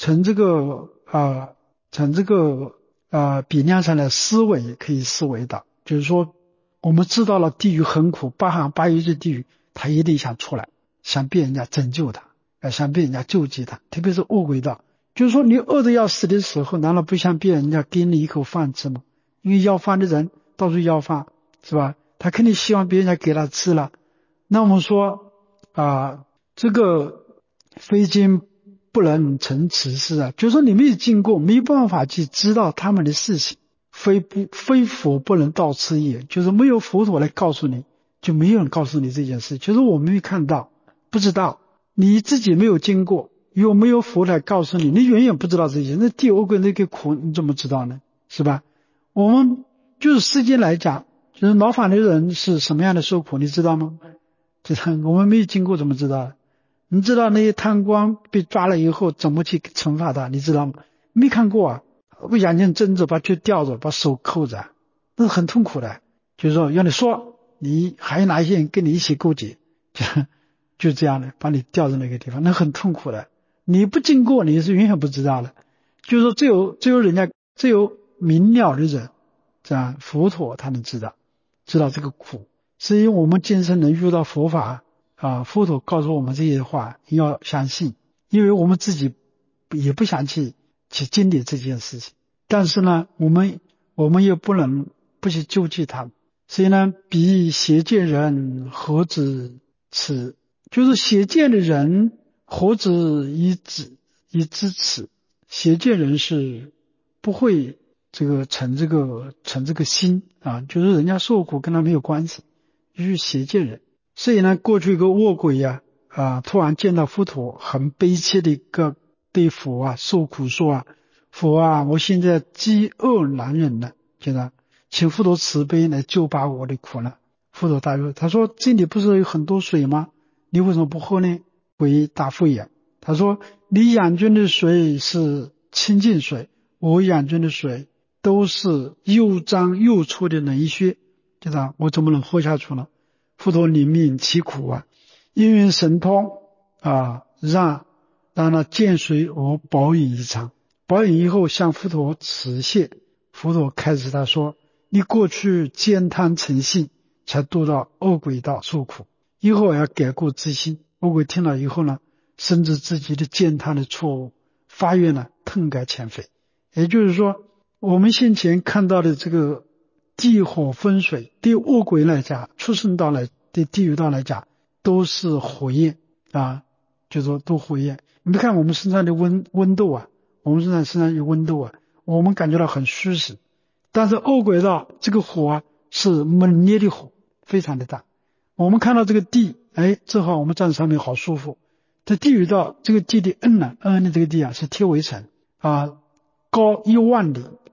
比量上的思维可以思维到，就是说我们知道了地狱很苦，8行8月之地狱，他一定想出来，想被人家拯救他想被人家救济他，特别是恶鬼道。就是说你饿得要死的时候，难道不想别人家给你一口饭吃吗？因为要饭的人到处要饭，是吧？他肯定希望别人家给他吃了。那我们说这个非经不能成此事就是说你没有经过，没办法去知道他们的事情，非佛不能道此也，就是没有佛陀来告诉你，就没有人告诉你这件事，就是我们没看到，不知道，你自己没有经过，有没有佛来告诉你，你远远不知道这些。那地恶鬼那个苦你怎么知道呢？是吧？我们就是世间来讲，就是劳烦的人是什么样的受苦你知道吗？就是我们没有经过怎么知道？你知道那些贪官被抓了以后怎么去惩罚他你知道吗？没看过把眼睛睁着，把脚吊着，把手扣着那是很痛苦的。就是说要你说，你还有哪一些人跟你一起勾结，就这样的把你吊在那个地方，那很痛苦的。你不经过你是永远不知道的。就是说只有明了的人，这样佛陀他能知道这个苦。所以我们今生能遇到佛法佛陀告诉我们这些话要相信，因为我们自己也不想去经历这件事情，但是呢我们也不能不去救济他们。所以呢彼邪见人何止此，就是邪见的人何止以知此，邪见人是不会成这个心就是人家受苦跟他没有关系，就是邪见人。所以呢过去一个恶鬼突然见到佛陀，很悲切的一个对佛受苦说佛我现在饥饿难忍了，请佛陀慈悲来救拔我的苦难。佛陀大说，他说这里不是有很多水吗？你为什么不喝呢？鬼答复也，他说你眼中的水是清净水，我眼中的水都是又脏又臭的冷血，我怎么能喝下去呢？佛陀怜悯其苦因缘神通让他见水而饱饮一场，饱饮以后向佛陀辞谢。佛陀开始他说，你过去兼贪成性，才堕到恶鬼道受苦，以后要改过自新。恶鬼听了以后呢，深知自己的践踏的错误，发愿呢痛改前非。也就是说，我们先前看到的这个地火风水，对恶鬼来讲，畜生道来对地狱道来讲，都是火焰就是说都火焰。你看我们身上的温度我们身上有温度我们感觉到很舒适，但是恶鬼道这个火是猛烈的火，非常的大。我们看到这个地正好我们站在上面好舒服。在地狱道这个地的恩的这个地是铁围城高1万里，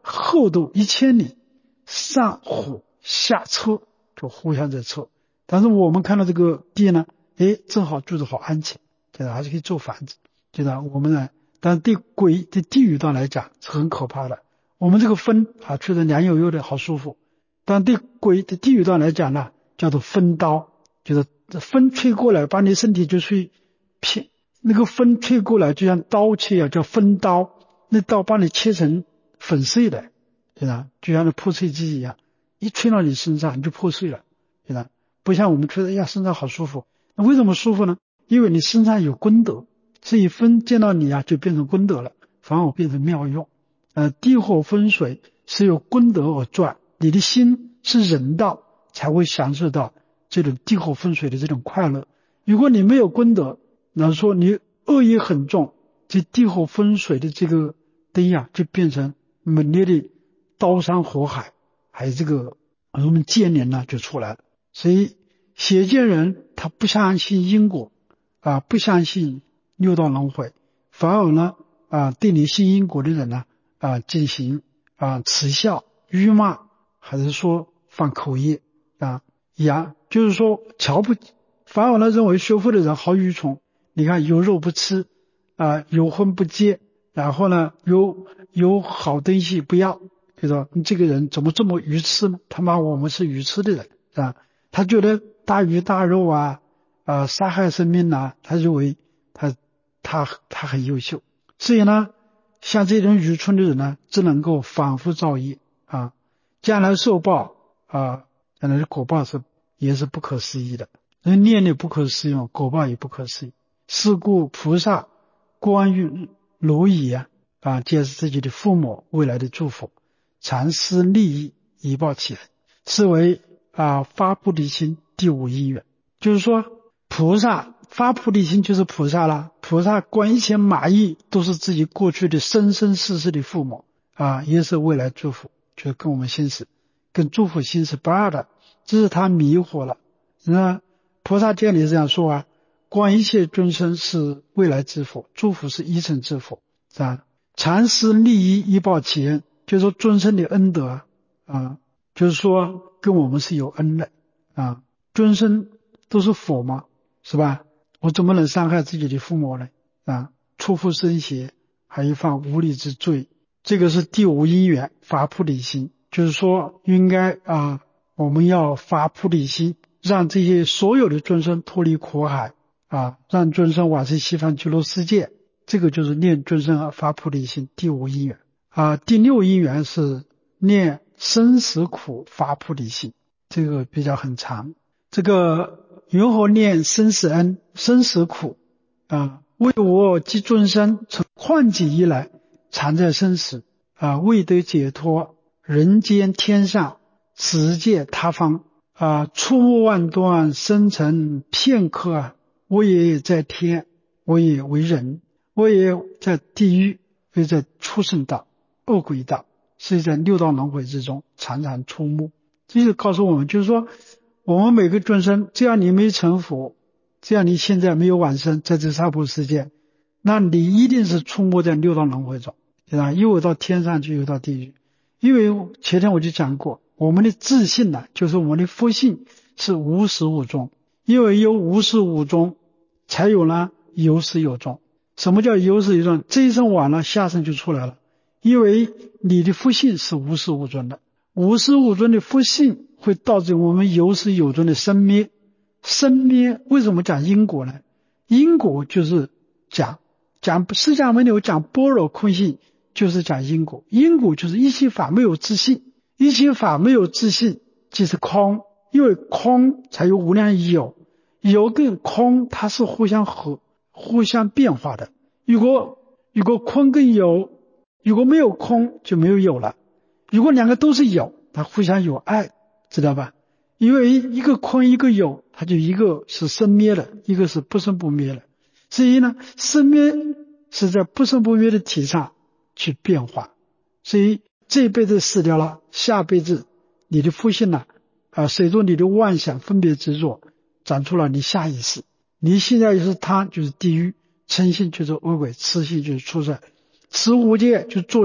厚度1000里，上虎下车，就互相在测。但是我们看到这个地呢，正好住得好安全，对吧？还是可以做房子，对吧？我们呢，但是对鬼的地狱端来讲是很可怕的。我们这个风吹得凉悠悠的，好舒服。但对鬼的地狱端来讲呢，叫做风刀，就是风吹过来，把你身体就吹偏，那个风吹过来就像刀切叫风刀，那刀把你切成粉碎的，对吧？就像那破碎机一样，一吹到你身上你就破碎了，对吧？不像我们觉得身上好舒服。那为什么舒服呢？因为你身上有功德，所以风见到你就变成功德了，反而变成妙用。地火风水是由功德而转，你的心是人道，才会享受到这种地火风水的这种快乐。如果你没有功德，那说你恶业很重，这地火风水的这个灯就变成猛烈的刀山火海，还有这个我们剑灵就出来了。所以邪见人他不相信因果不相信六道轮回，反而呢对你信因果的人呢进行耻笑、辱骂，还是说犯口业就是说瞧不，反而呢认为学佛的人好愚蠢。你看有肉不吃有荤不戒，然后呢有好东西不要，就说你这个人怎么这么愚痴呢？他骂我们是愚痴的人，是吧？他觉得大鱼大肉杀害生命他认为他很优秀。所以呢，像这种愚蠢的人呢，只能够反复造业将来受报将来的果报也是不可思议的。人念力不可思议，果报也不可思议。是故菩萨观于蝼蚁皆是自己的父母未来的祝福，常施利益以报其恩，是为发菩提心第5因缘。就是说菩萨发菩提心就是菩萨啦，菩萨观一切蚂蚁都是自己过去的生生世世的父母也是未来祝福，就是跟我们心识跟祝福心是不二的，只是他迷惑了。那菩萨戒里这样说观一切众生是未来之福，祝福是一生之福，是吧？常施利益以报其恩，就是说众生的恩德就是说跟我们是有恩的众生都是佛嘛，是吧？我怎么能伤害自己的父母呢？触腹生邪，还有犯无理之罪。这个是第5因缘，发菩提心，就是说应该我们要发菩提心，让这些所有的众生脱离苦海让众生往生西方极乐世界。这个就是念众生而发菩提心，第5因缘第6因缘是念生死苦发菩提心，这个比较很长。这个如何念生死恩、生死苦为我及众生从幻境以来常在生死未得解脱，人间天上此界他方触目万端，生成片刻我也在天，我也为人，我也在地狱，也在畜生道、恶鬼道，是在六道轮回之中常常出没。这就告诉我们，就是说我们每个众生，只要你没成佛，只要你现在没有往生在这娑婆世界，那你一定是出没在六道轮回中，对吧？又到天上去，又到地狱。因为前天我就讲过，我们的自信就是我们的福性是无始无终，因为有无始无终，才有有始有终。什么叫有始有终？这一生完了，下生就出来了。因为你的福性是无始无终的，无始无终的福性会导致我们有始有终的生灭。生灭为什么讲因果呢？因果就是讲释迦牟尼讲般若空性，就是讲因果。因果就是一切法没有自性，一切法没有自性即是空，因为空才有无量有，有跟空它是互相变化的。如果空跟有，如果没有空就没有有了。如果两个都是有，它互相有爱，知道吧？因为一个空一个有，它就一个是生灭了，一个是不生不灭了。所以生灭是在不生不灭的体上去变化。所以这一辈子死掉了，下辈子你的福性随着你的妄想分别执着长出了你下一世。你现在就是他就是地狱，嗔性就是恶鬼，痴性就是畜生，持无戒就做人，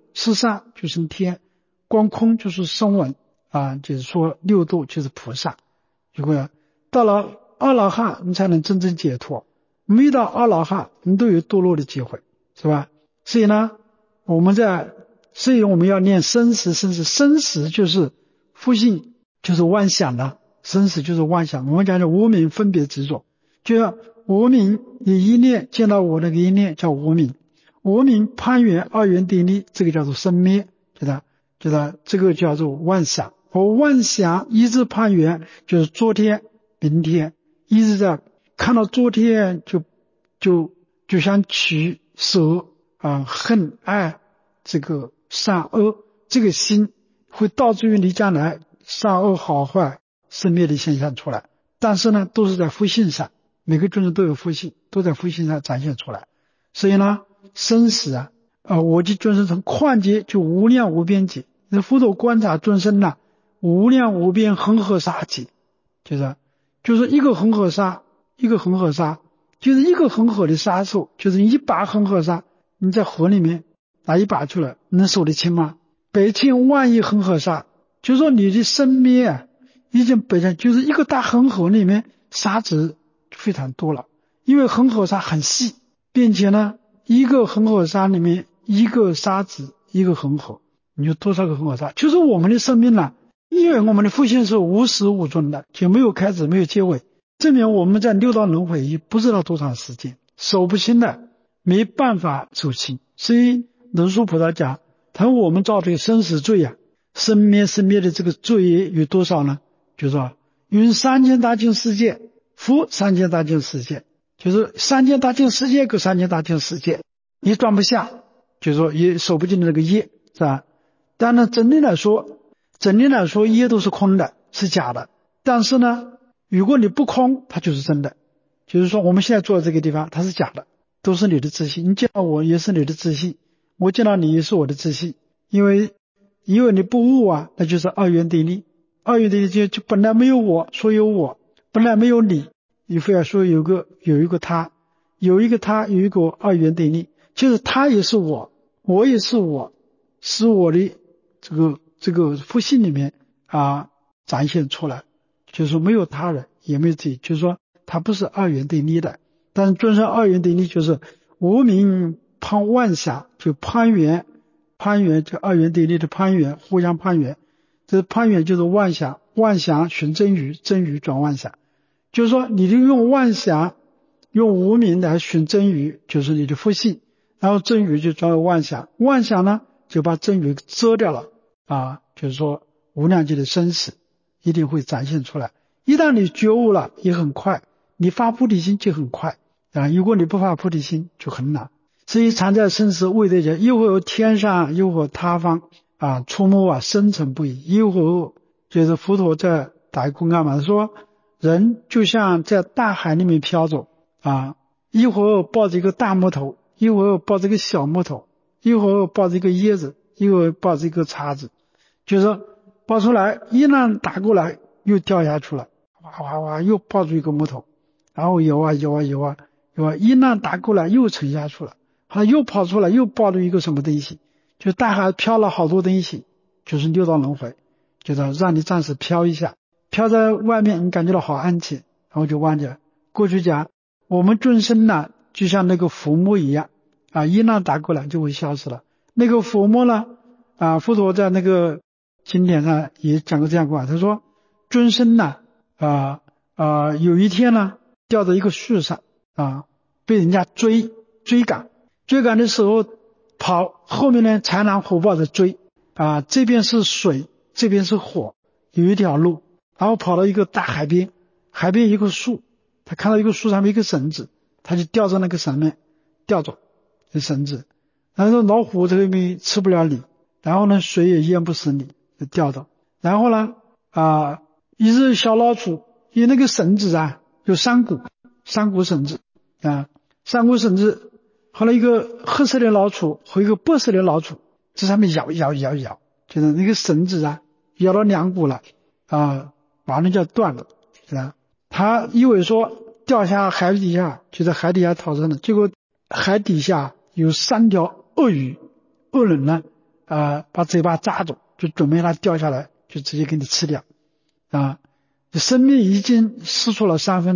四善就升天，观空就是声闻就是说六度就是菩萨。如果到了阿罗汉，你才能真正解脱。没到阿罗汉，你都有堕落的机会，是吧？所以呢，所以我们要念生死，生死就是复性，就是妄想的，生死就是妄想。我们讲的无明分别执着，就像无明，你一念见到我那个一念叫无明，无明攀缘二元对立，这个叫做生灭，这个叫做妄想。我妄想一直攀缘，就是昨天、明天，一直在看到昨天就想取舍恨爱这个善恶，这个心会导致于你将来善恶好坏生灭的现象出来。但是呢，都是在复性上，每个众生都有复性，都在复性上展现出来。所以呢，生死我的众生从旷劫就无量无边劫。那佛陀观察众生无量无边恒河沙劫，就是一个恒河沙，就是一个恒河的沙数，就是一把恒河沙，你在河里面拿一把出来，能数得清吗？百千万亿恒河沙，就是说你的生命已经就是一个大恒河里面沙子非常多了，因为恒河沙很细，并且呢，一个恒河沙里面一个沙子一个恒河，你有多少个恒河沙？就是我们的生命因为我们的复性是无始无终的，就没有开始没有结尾，证明我们在六道轮回不知道多长时间，数不清的，没办法数清。所以文殊菩萨讲，他说我们造这个生死罪生灭的这个罪有多少呢？就是说云3000大千世界复3000大千世界，就是3000大千世界跟3000大千世界也装不下，就是说也数不尽的这个业，是吧？但呢，整体来说业都是空的，是假的。但是呢，如果你不空，它就是真的。就是说我们现在坐在这个地方，它是假的，都是你的自信。你见到我也是你的自信，我见到你也是我的自信。因为你不悟那就是二元对立。二元对立就本来没有我，说有我；本来没有你，你非要说有一个他，有一个二元对立，就是他也是我，我也是我，是我的这个复性里面展现出来，就是说没有他人，也没有自己，就是说他不是二元对立的。但是尊称二元对立，就是无明攀妄想，就攀缘，这二元对立的攀缘，互相攀缘。这攀缘就是妄想，妄想寻真语，真语转妄想，就是说你就用妄想，用无明来寻真语，就是你的复性，然后真语就转为妄想，妄想呢就把真语遮掉了就是说无量劫的生死一定会展现出来。一旦你觉悟了也很快，你发菩提心就很快如果你不发菩提心就很难。所以常在生死未得解，又会有天上又会有他方出没深沉不已。又会有就是佛陀在打一公案嘛，说人就像在大海里面飘走一会儿抱着一个大木头，一会儿抱着一个小木头，一会儿抱着一个椰子，一会儿抱着一个叉子，就是说抱出来一浪打过来又掉下去了，哇哇哇又抱住一个木头，然后游一浪打过来又沉下去了，后来又跑出来又抱住一个什么东西，就大海飘了好多东西，就是六道轮回，就是让你暂时飘一下，飘在外面你感觉到好安静，然后就忘记了。过去讲我们众生就像那个浮沫一样一浪打过来就会消失了。那个浮沫呢佛陀在那个经典上也讲过这样话，他说众生有一天掉在一个树上被人家追赶的时候跑，后面呢豺狼虎豹的追这边是水，这边是火，有一条路，然后跑到一个大海边，海边有一个树，他看到一个树上面一个绳子，他就吊着那个绳面吊着这绳子，然后老虎这边吃不了你，然后呢水也淹不死你，就吊着。然后呢一只小老鼠，因为那个绳子有山谷绳子山谷绳子，后来一个黑色的老鼠和一个白色的老鼠在上面咬，就是那个绳子咬到两股了把人家断了，是吧？他以为说掉下海底下就在海底下逃生了，结果海底下有3条鳄人把嘴巴扎住，就准备它掉下来，就直接给你吃掉啊。生命已经失去了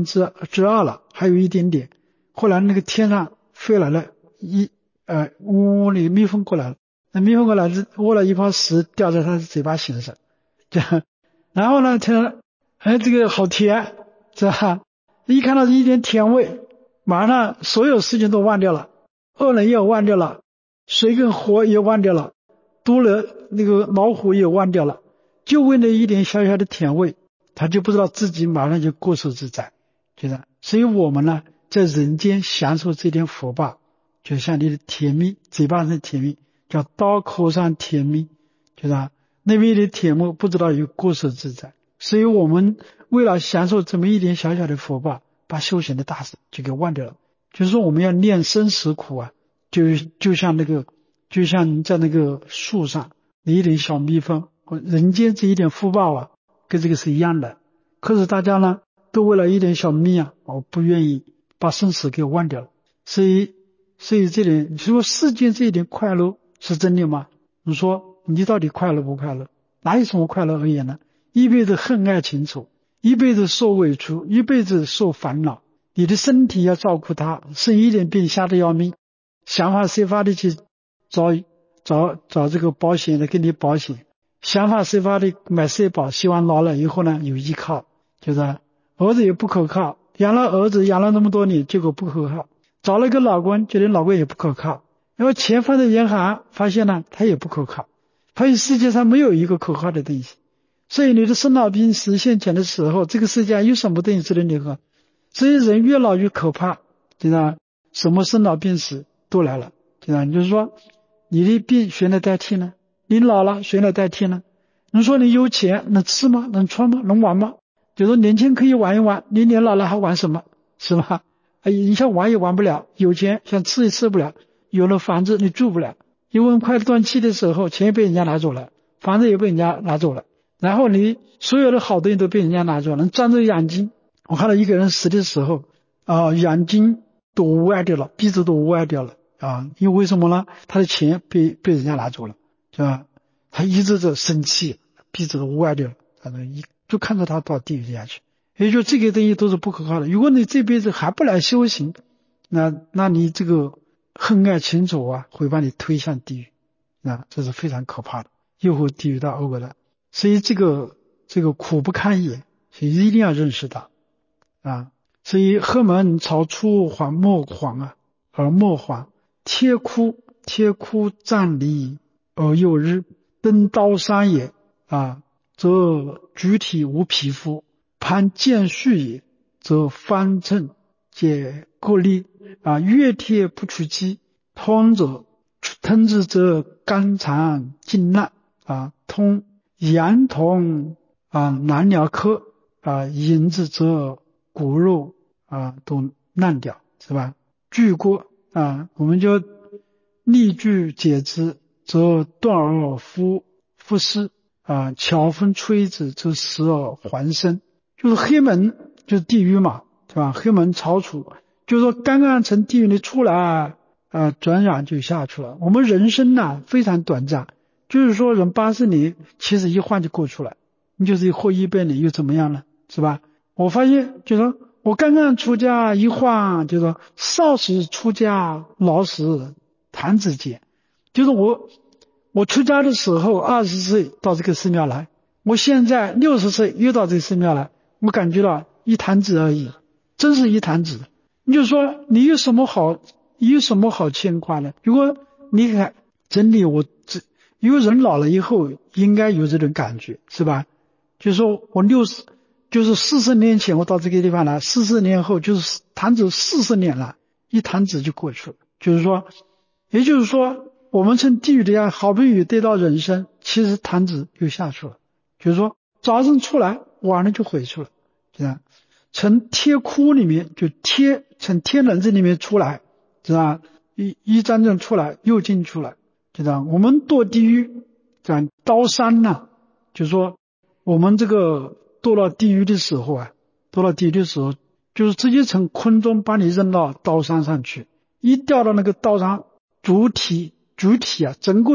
2/3了，还有一点点。后来那个天上飞来了嗡嗡那个蜜蜂过来了，那蜜蜂过来窝了一泡屎掉在它的嘴巴形上，这样，然后呢，这个好甜，是吧？一看到一点甜味，马上所有事情都忘掉了，恶人也忘掉了，水跟火也忘掉了，毒人那个老虎也忘掉了，就为了一点小小的甜味，他就不知道自己马上就过受自在，觉得。所以我们呢，在人间享受这点福报，就像你的甜蜜，嘴巴上的甜蜜，叫刀口上甜蜜，觉得那边的甜蜜不知道有过受自在。所以我们为了享受这么一点小小的福报，把修行的大事就给忘掉了。就是说我们要念生死苦啊，就像在那个树上的一点小蜜蜂，人间这一点福报啊，跟这个是一样的。可是大家呢，都为了一点小蜜啊，我不愿意把生死给忘掉了。所以这点，你说世间这一点快乐是真的吗？你说你到底快乐不快乐？哪有什么快乐而言呢？一辈子恨爱情仇，一辈子受委屈，一辈子受烦恼。你的身体要照顾它，生一点病吓得要命，想法设法的去找这个保险的给你保险，想法设法的买社保，希望老了以后呢有依靠。就是儿子也不可靠，养了儿子养了那么多年，结果不可靠，找了个老公，觉得老公也不可靠，然后钱放在银行，发现呢他也不可靠，发现世界上没有一个可靠的东西。所以你的生老病死现前的时候，这个世界上有什么东西值得你可？所以人越老越可怕，对吧？什么生老病死都来了，对吧？就是说你的病谁来代替呢？你老了谁来代替呢？你说你有钱能吃吗？能穿吗？能玩吗？就说年轻可以玩一玩，你年老了还玩什么？是吧？你想玩也玩不了，有钱想吃也吃不了，有了房子你住不了，因为快断气的时候钱被人家拿走了，房子也被人家拿走了，然后你所有的好东西都被人家拿走了，张着眼睛，我看到一个人死的时候眼睛都捂歪掉了，鼻子都捂歪掉了因为为什么呢？他的钱被人家拿走了，是吧？他一直在生气，鼻子都捂歪掉了，就看着他到地狱下去。也就这个东西都是不可靠的。如果你这辈子还不来修行，那你这个恨爱情仇啊，会把你推向地狱，这是非常可怕的，又会地狱到恶的。所以这个苦不堪言，所以一定要认识到所以黑门朝出还莫黄而莫黄，贴枯暂离而又日，登刀山也则具体无皮肤，攀剑续也，则方寸皆各立月贴不出机，通之则肝肠尽烂通阳通难疗科引之则骨肉都烂掉，是吧？锯过我们就例句解之，则断而复失巧风吹之，则死而还生。就是黑门就是地狱嘛，对吧？黑门朝出，就是说刚刚从地狱里出来转眼就下去了。我们人生非常短暂，就是说人80年其实一晃就过去了，你就是活100年又怎么样呢？是吧？我发现就是说我刚刚出家一晃，就是说少时出家，老时弹指间。就是我出家的时候20岁到这个寺庙来，我现在60岁又到这个寺庙来，我感觉到一弹指而已，真是一弹指。你就说你有什么好牵挂呢？如果你看真的因为人老了以后应该有这种感觉，是吧？就是说我就是40年前我到这个地方来，40年后就是弹指40年了，一弹指就过去了。也就是说我们从地狱里好不容易得到人生，其实弹指又下去了。就是说早上出来，晚上就回去了，这样从贴窟里面从天人这里面出来，知道吧？一张正出来又进去了，知道我们堕地狱讲刀山就是说我们这个堕到地狱的时候就是直接从空中把你扔到刀山上去，一掉到那个刀山主体整个的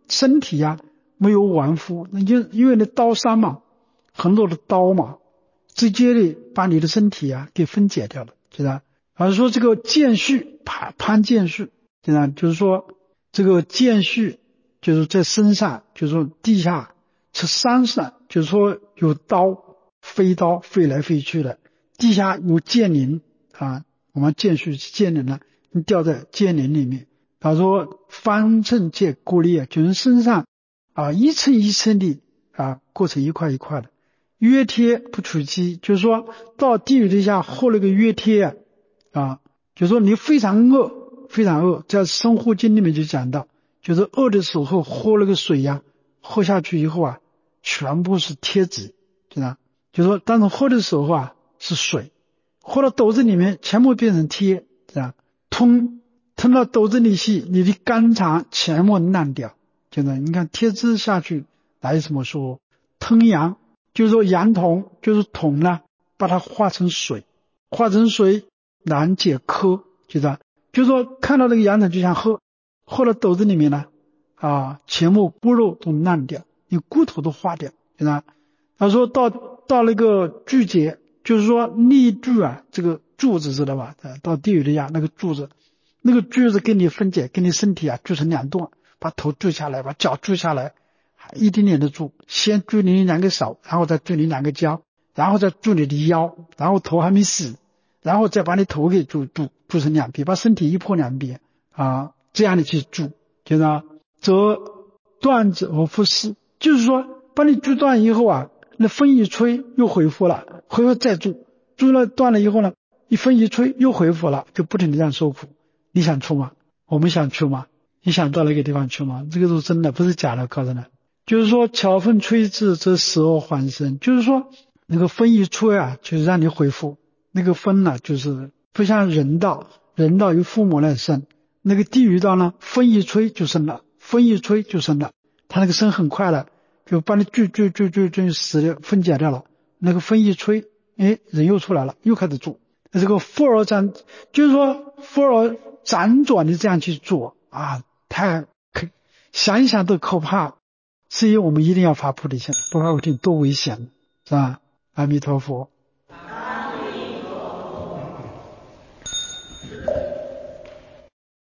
身体呀没有完肤，那就因为那刀伤嘛，很多的刀嘛，直接的把你的身体啊给分解掉了，知道？而说这个剑序攀剑序，知道？就是说这个剑序就是在身上，就是说地下是山上，就是说有刀飞来飞去的，地下有剑林啊，我们剑序是剑林了，你掉在剑林里面。他说方寸皆割裂，就是身上啊一层一层的啊割成一块一块的。约贴不出期，就是说到地狱底下喝了个约贴啊，就是说你非常饿，在生活经里面就讲到，就是饿的时候喝了个水呀，喝下去以后啊，全部是贴纸，知道？就是说当时喝的时候啊是水，喝到肚子里面全部变成贴，知道？吞到肚子里去，你的肝肠全部烂掉，就是你看贴汁下去，来怎么说？吞阳，就是说阳铜，就是铜呢，把它化成水难解渴，就是说看到那个羊肠就想喝到肚子里面呢，啊，全部骨肉都烂掉，你骨头都化掉，知道？他说到那个锯节，就是说立锯啊，这个柱子知道吧？到地狱里呀，那个柱子给你分解，给你身体啊锯成两段，把头锯下来，把脚锯下来，一点点的锯，先锯你两个手，然后再锯你两个脚，然后再锯你的腰，然后头还没死，然后再把你头给锯成两边，把身体一破两边啊，这样的去锯，知道？则断子而复始，就是说把你锯断以后啊，那风一吹又恢复了，回头再锯了断了以后呢，一风一吹又恢复了，就不停的这样受苦。你想去吗？我们想去吗？你想到那个地方去吗？这个是真的，不是假的，告诉你。就是说巧风吹至，则死而还生，就是说那个风一吹啊，就是让你恢复。那个风呢，就是不像人道由父母来生，那个地狱道呢，风一吹就生了，他那个生很快了，就把你锯死了，分解掉了。那个风一吹，哎，人又出来了，又开始做。这个复而辗，就是说复而辗转的这样去做啊，想一想都可怕。所以我们一定要发菩提心，不发菩提多危险，是吧？阿弥陀佛。